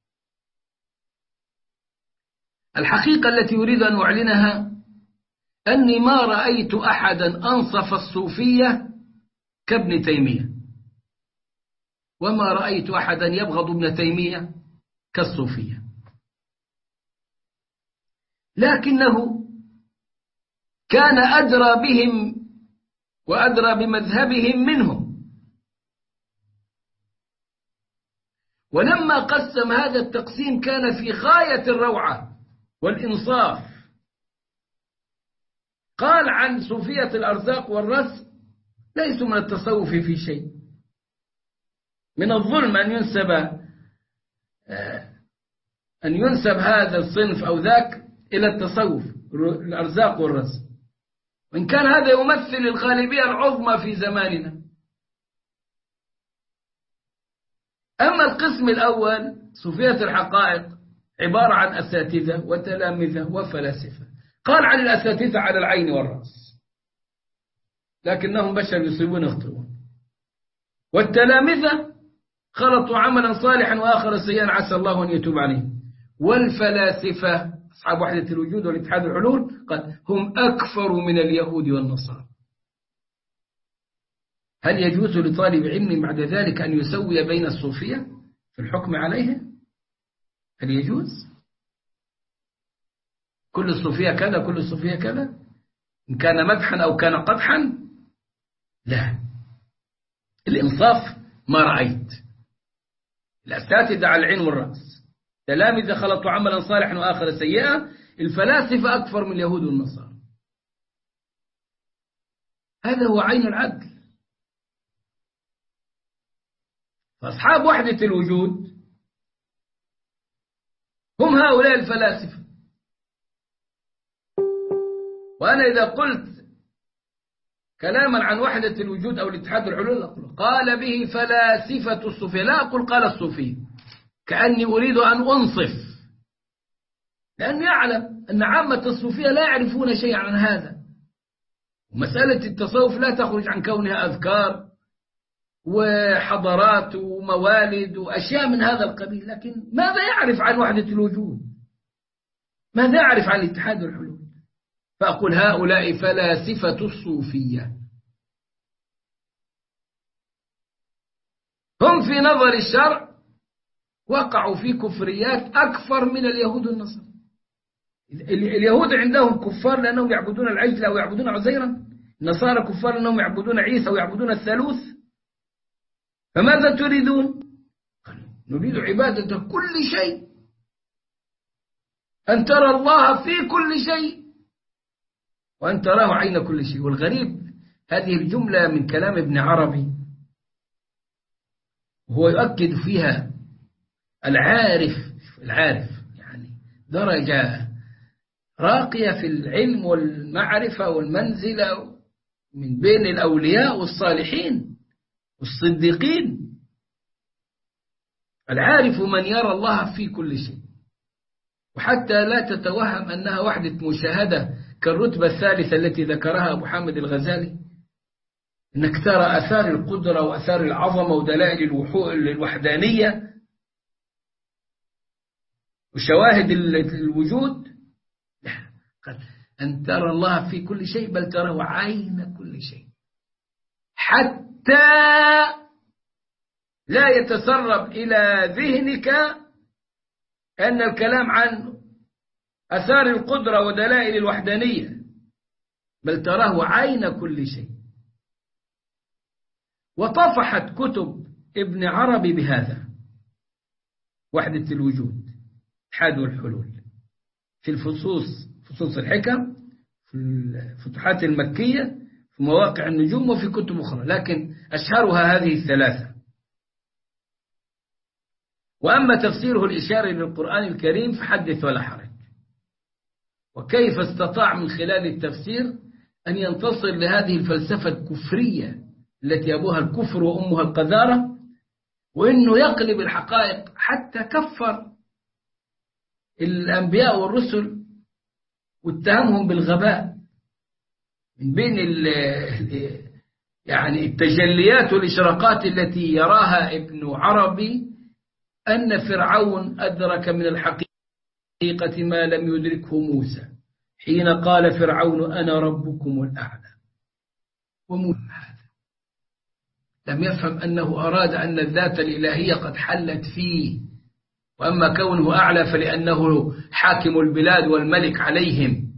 Speaker 1: الحقيقة التي أريد أن أعلنها أني ما رأيت أحدا أنصف الصوفية كابن تيمية، وما رأيت أحدا يبغض ابن تيمية كالصوفية، لكنه كان أدرى بهم وأدرى بمذهبهم منهم. ولما قسم هذا التقسيم كان في غاية الروعة والإنصاف. قال عن صوفية الأرزاق والرسم: ليسوا من التصوف في شيء. من الظلم أن ينسب هذا الصنف أو ذاك إلى التصوف، الأرزاق والرسم، وإن كان هذا يمثل الغالبية العظمى في زماننا. أما القسم الأول صوفية الحقائق عبارة عن أساتذة وتلامذة وفلاسفة. قال عن الأساتذة على العين والرأس، لكنهم بشر يصيبون يخطئون. والتلامذة خلطوا عملا صالحا وآخر سيئا عسى الله أن يتوب عليهم. والفلاسفة أصحاب وحدة الوجود والاتحاد والحلول، قال هم أكفر من اليهود والنصارى. هل يجوز لطالب علم بعد ذلك أن يسوي بين الصوفية في الحكم عليه؟ هل يجوز؟ كل الصوفية كذا كل الصوفية كذا، إن كان مدحا أو كان قدحا؟ لا، الإنصاف ما رأيت. الأساتذة على العين والرأس، تلامذة خلطوا عملا صالحا وآخر سيئا، الفلاسفة أكثر من اليهود والنصارى. هذا هو عين العدل. فأصحاب وحدة الوجود هم هؤلاء الفلاسفة. وأنا إذا قلت كلاما عن وحدة الوجود أو الاتحاد والحلول أقول قال به فلاسفة الصوفية، لا أقول قال الصوفية، كأني أريد أن أنصف، لأني أعلم أن عامة الصوفية لا يعرفون شيئا عن هذا. ومسألة التصوف لا تخرج عن كونها أذكار وحضارات وموالد وأشياء من هذا القبيل، لكن ماذا يعرف عن وحدة الوجود؟ ماذا يعرف عن الاتحاد والحلول؟ فأقول هؤلاء فلاسفة الصوفية، هم في نظر الشرع وقعوا في كفريات أكثر من اليهود والنصارى. اليهود عندهم كفار لأنهم يعبدون العجل أو يعبدون عزيرا، النصارى كفار لأنهم يعبدون عيسى ويعبدون الثالوث. فماذا تريدون؟ نريد عبادة كل شيء، أن ترى الله في كل شيء وأن تراه عين كل شيء. والغريب هذه الجملة من كلام ابن عربي، وهو يؤكد فيها العارف يعني درجة راقية في العلم والمعرفة والمنزلة من بين الأولياء والصالحين والصديقين. العارف من يرى الله في كل شيء، وحتى لا تتوهم أنها وحدة مشاهدة كالرتبة الثالثة التي ذكرها أبو حامد الغزالي، أنك ترى أثار القدرة وأثار العظمة ودلائل الوحدانية وشواهد الوجود. لا، أن ترى الله في كل شيء، بل تراه عين كل شيء، حتى لا يتسرب إلى ذهنك أن الكلام عن أثار القدرة ودلائل الوحدانية، بل تراه عين كل شيء. وطفحت كتب ابن عربي بهذا، وحدة الوجود، الاتحاد والحلول، في فصوص الحكم، في الفتوحات المكية، في مواقع النجوم، وفي كتب أخرى، لكن أشهرها هذه الثلاثة. وأما تفسيره الإشاري للقرآن الكريم فحدث ولا حرج. وكيف استطاع من خلال التفسير أن ينتصر لهذه الفلسفة الكفرية التي أبوها الكفر وأمها القذارة، وإنه يقلب الحقائق حتى كفر الأنبياء والرسل واتهمهم بالغباء. من بين يعني التجليات والإشراقات التي يراها ابن عربي أن فرعون أدرك من الحقيقة ما لم يدركه موسى حين قال فرعون أنا ربكم الأعلى. وموسى هذا لم يفهم أنه أراد أن الذات الإلهية قد حلت فيه، وأما كونه أعلى فلأنه حاكم البلاد والملك عليهم.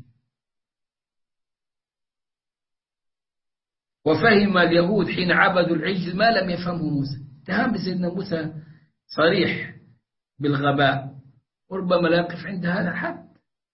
Speaker 1: وفهم اليهود حين عبدوا العجل ما لم يفهمه موسى. اتهام بسيدنا موسى صريح بالغباء، وربما لا يقف عند هذا الحد.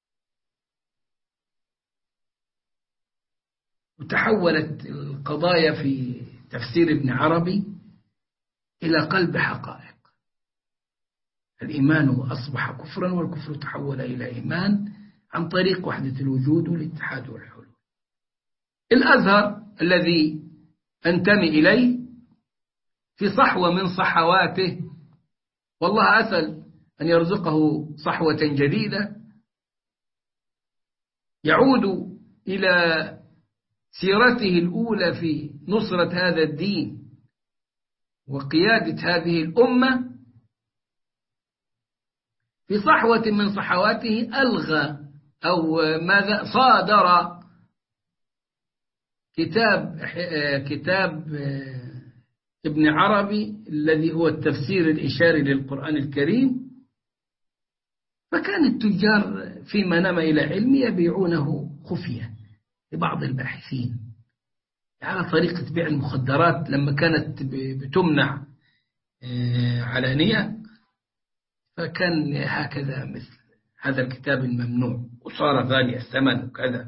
Speaker 1: وتحولت القضايا في تفسير ابن عربي إلى قلب حقائق. الإيمان أصبح كفرا، والكفر تحول إلى إيمان عن طريق وحدة الوجود والاتحاد والحلول. الأزهر الذي أنتمي إليه في صحوة من صحواته، والله أسأل أن يرزقه صحوة جديدة يعود إلى سيرته الأولى في نصرة هذا الدين وقيادة هذه الأمة، في صحوة من صحواته ألغى أو ماذا صادر كتاب ابن عربي الذي هو التفسير الإشاري للقرآن الكريم، فكان التجار فيما نما إلى علم يبيعونه خفية لبعض الباحثين على طريقة بيع المخدرات لما كانت بتمنع علانية، فكان هكذا مثل هذا الكتاب الممنوع وصار غالي الثمن وكذا.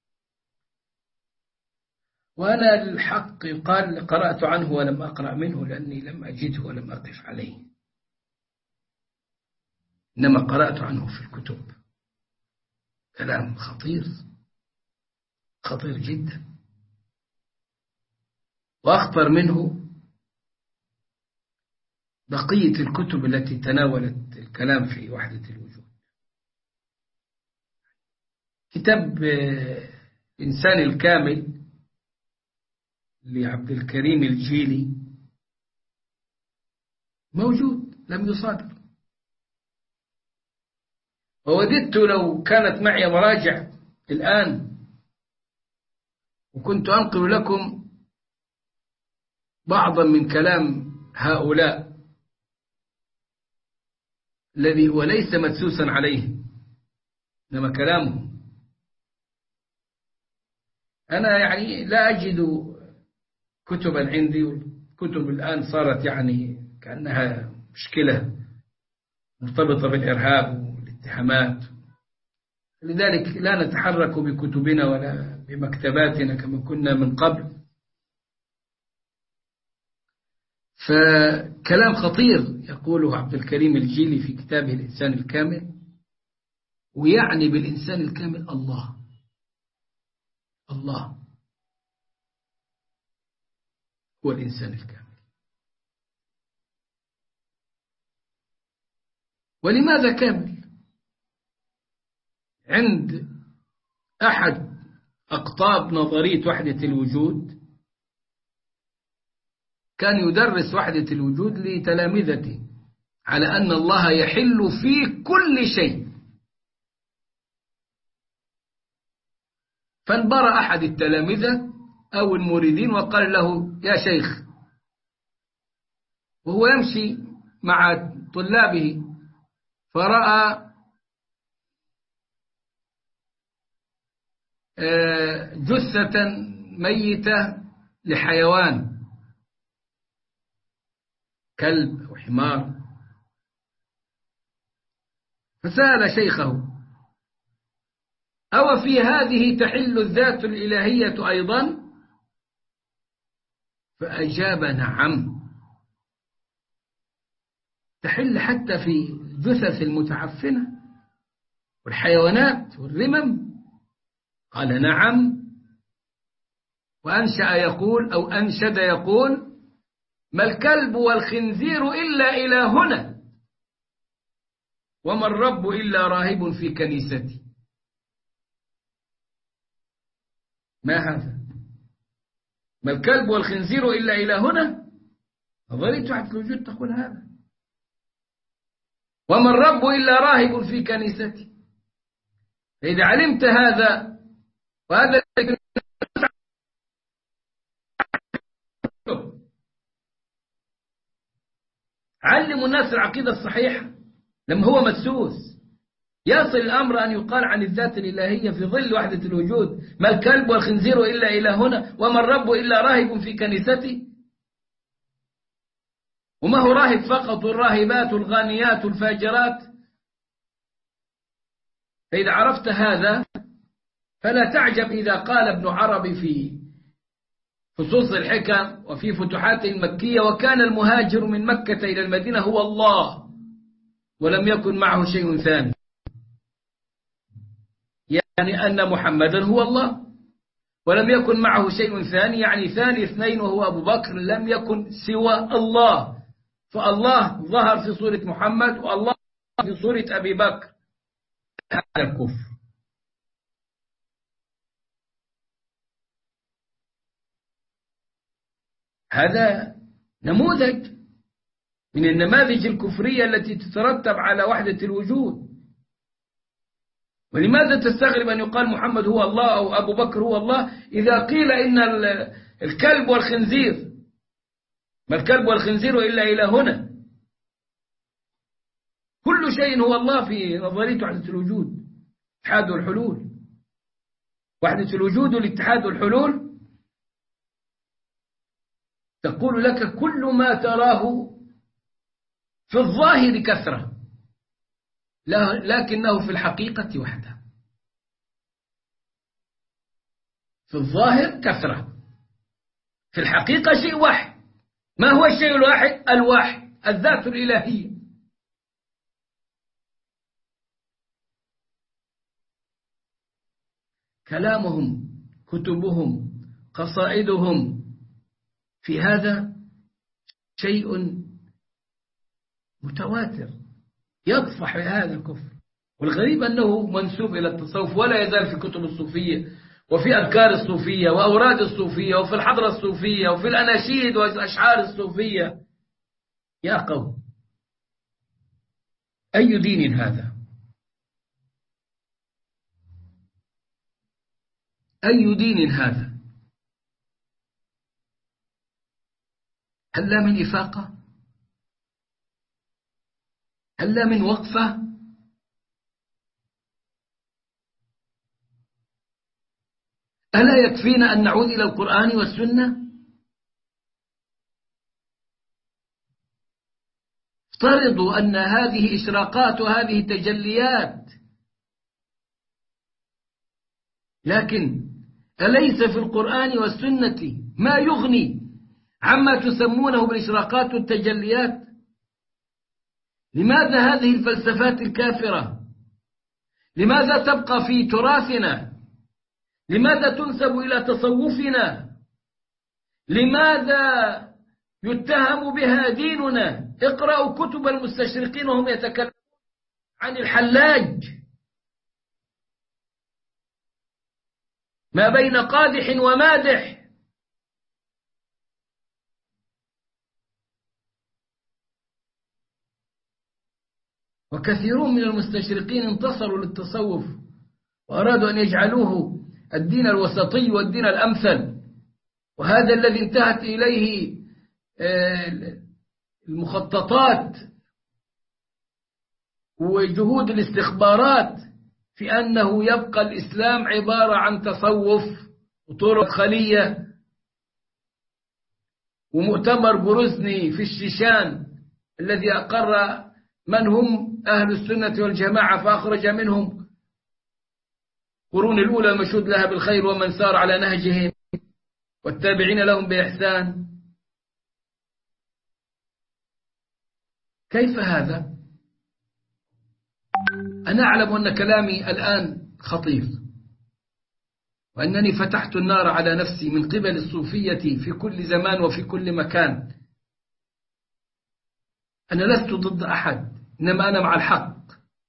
Speaker 1: وأنا الحق قال قرأت عنه ولم أقرأ منه لأني لم أجده ولم أقف عليه، إنما قرأت عنه في الكتب. كلام خطير خطير جدا، وأخطر منه بقية الكتب التي تناولت الكلام في وحدة الوجود. كتاب إنسان الكامل لعبد الكريم الجيلي موجود لم يصادر، ووددت لو كانت معي مراجع الآن وكنت أنقل لكم بعضا من كلام هؤلاء الذي هو ليس مدسوسا عليه إنما كلامه. أنا يعني لا أجد كتبا عندي، والكتب الآن صارت يعني كأنها مشكلة مرتبطة بالإرهاب والاتهامات، لذلك لا نتحرك بكتبنا ولا بمكتباتنا كما كنا من قبل. فكلام خطير يقوله عبد الكريم الجيلي في كتابه الإنسان الكامل، ويعني بالإنسان الكامل الله هو الإنسان الكامل. ولماذا كامل؟ عند أحد أقطاب نظرية وحدة الوجود كان يدرس وحدة الوجود لتلامذته على أن الله يحل في كل شيء، فانبرى أحد التلامذة أو المريدين وقال له يا شيخ، وهو يمشي مع طلابه فرأى جثة ميتة لحيوان كلب أو حمار، فسأل شيخه أو في هذه تحل الذات الإلهية أيضا؟ فأجاب نعم، تحل حتى في الجثث المتعفنة والحيوانات والرمم. قال نعم، وأنشأ يقول أو أنشد يقول ما الكلب والخنزير إلا إلهنا، وما الرب إلا راهب في كنيستي. ما هذا؟ ما الكلب والخنزير إلا إلهنا؟ نظرية وحدة الوجود تقول هذا. وما الرب إلا راهب في كنيستي. فإذا علمت هذا، وهذا علموا الناس العقيدة الصحيحة. لما هو مدسوس يصل الأمر أن يقال عن الذات الإلهية في ظل وحدة الوجود ما الكلب والخنزير إلا إلهنا، وما الرب إلا راهب في كنيستي. وما هو راهب فقط، الراهبات الغانيات الفاجرات. فإذا عرفت هذا فلا تعجب إذا قال ابن عربي في فصوص الحكم وفي فتوحات المكية وكان المهاجر من مكة إلى المدينة هو الله ولم يكن معه شيء ثاني، يعني أن محمدا هو الله ولم يكن معه شيء ثاني، يعني ثاني اثنين وهو أبو بكر لم يكن سوى الله. فالله ظهر في صورة محمد والله في صورة أبي بكر. هذا الكفر. هذا نموذج من النماذج الكفرية التي تترتب على وحدة الوجود. ولماذا تستغرب أن يقال محمد هو الله أو أبو بكر هو الله إذا قيل إن الكلب والخنزير، ما الكلب والخنزير إلا إلهنا؟ كل شيء هو الله في نظرية وحدة الوجود، اتحاد والحلول. وحدة الوجود والاتحاد والحلول تقول لك كل ما تراه في الظاهر كثرة لكنه في الحقيقة وحده. في الظاهر كثرة، في الحقيقة شيء واحد. ما هو الشيء الواحد؟ الواحد، الذات الإلهية. كلامهم، كتبهم، قصائدهم في هذا شيء متواتر يطفح هذا الكفر. والغريب أنه منسوب إلى التصوف، ولا يزال في كتب الصوفية وفي أذكار الصوفية وأوراد الصوفية وفي الحضرة الصوفية وفي الأناشيد والأشعار الصوفية. يا قوم، أي دين هذا؟ أي دين هذا؟ هل لا من إفاقة؟ هل لا من وقفة؟ ألا يكفينا أن نعود إلى القرآن والسنة؟ افترضوا أن هذه إشراقات وهذه تجليات، لكن أليس في القرآن والسنة ما يغني عما تسمونه بالإشراقات والتجليات؟ لماذا هذه الفلسفات الكافرة؟ لماذا تبقى في تراثنا؟ لماذا تنسب إلى تصوفنا؟ لماذا يتهم بها ديننا؟ اقرأوا كتب المستشرقين وهم يتكلمون عن الحلاج، ما بين قادح ومادح. وكثيرون من المستشرقين انتصروا للتصوف وأرادوا أن يجعلوه الدين الوسطي والدين الأمثل، وهذا الذي انتهت إليه المخططات وجهود الاستخبارات في أنه يبقى الإسلام عبارة عن تصوف وطرق خلية. ومؤتمر بروزني في الشيشان الذي أقر من هم أهل السنة والجماعة فأخرج منهم قرون الأولى المشهود لها بالخير ومن سار على نهجهم والتابعين لهم بإحسان. كيف هذا؟ أنا أعلم أن كلامي الآن خطير، وأنني فتحت النار على نفسي من قبل الصوفية في كل زمان وفي كل مكان. أنا لست ضد أحد، إنما أنا مع الحق،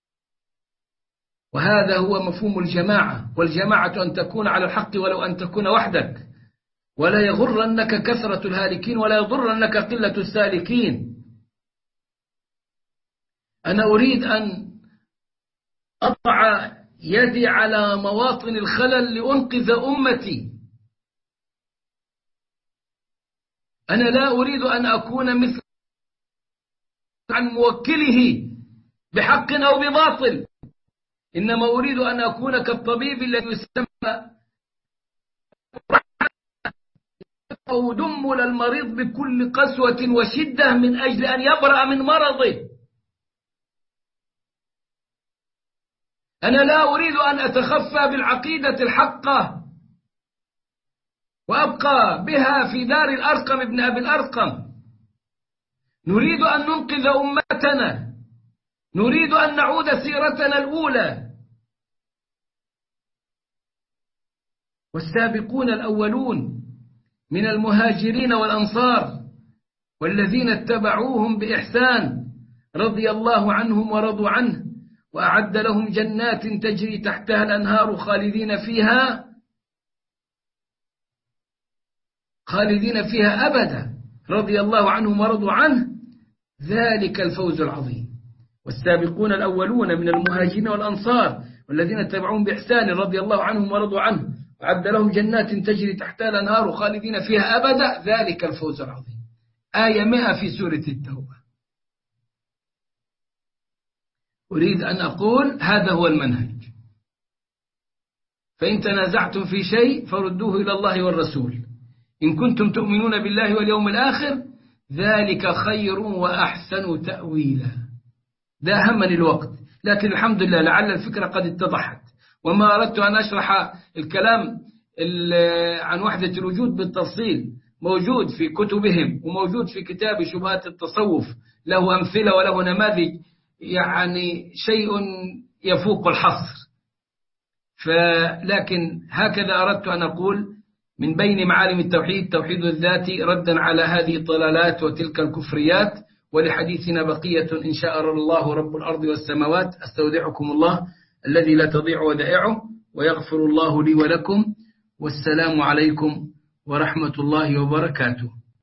Speaker 1: وهذا هو مفهوم الجماعة. والجماعة أن تكون على الحق ولو أن تكون وحدك، ولا يغرنك كثرة الهالكين ولا يضرنك قلة السالكين. أنا أريد أن أضع يدي على مواطن الخلل لأنقذ أمتي. أنا لا أريد أن أكون مثل عن موكله بحق أو بباطل، إنما أريد أن أكون كالطبيب الذي يسمى ودمل المريض بكل قسوة وشدة من أجل أن يبرأ من مرضه. أنا لا أريد أن أتخفى بالعقيدة الحقة وأبقى بها في دار الأرقم ابن أبي الأرقم. نريد أن ننقذ أمتنا، نريد أن نعود سيرتنا الأولى. والسابقون الأولون من المهاجرين والأنصار والذين اتبعوهم بإحسان رضي الله عنهم ورضوا عنه، وأعد لهم جنات تجري تحتها الأنهار خالدين فيها أبدا رضي الله عنهم ورضوا عنه. ذلك الفوز العظيم. والسابقون الأولون من المهاجرين والأنصار والذين اتبعوهم بإحسان رضي الله عنهم ورضوا عنه وعد لهم جنات تجري تحتها الأنهار خالدين فيها أبدا ذلك الفوز العظيم. آية 100 في سورة التوبة. أريد أن أقول هذا هو المنهج. فإن تنازعتم في شيء فردوه إلى الله والرسول إن كنتم تؤمنون بالله واليوم الآخر ذلك خير وأحسن تأويلا. ده أهمني الوقت، لكن الحمد لله لعل الفكرة قد اتضحت. وما أردت أن أشرح الكلام عن وحدة الوجود بالتفصيل موجود في كتبهم وموجود في كتاب شبهات التصوف، له أمثلة وله نماذج يعني شيء يفوق الحصر. لكن هكذا أردت أن أقول من بين معالم التوحيد توحيد الذات ردا على هذه الضلالات وتلك الكفريات. ولحديثنا بقية إن شاء الله رب الأرض والسماوات. أستودعكم الله الذي لا تضيع ودائعه ويغفر الله لي ولكم. والسلام عليكم ورحمة الله وبركاته.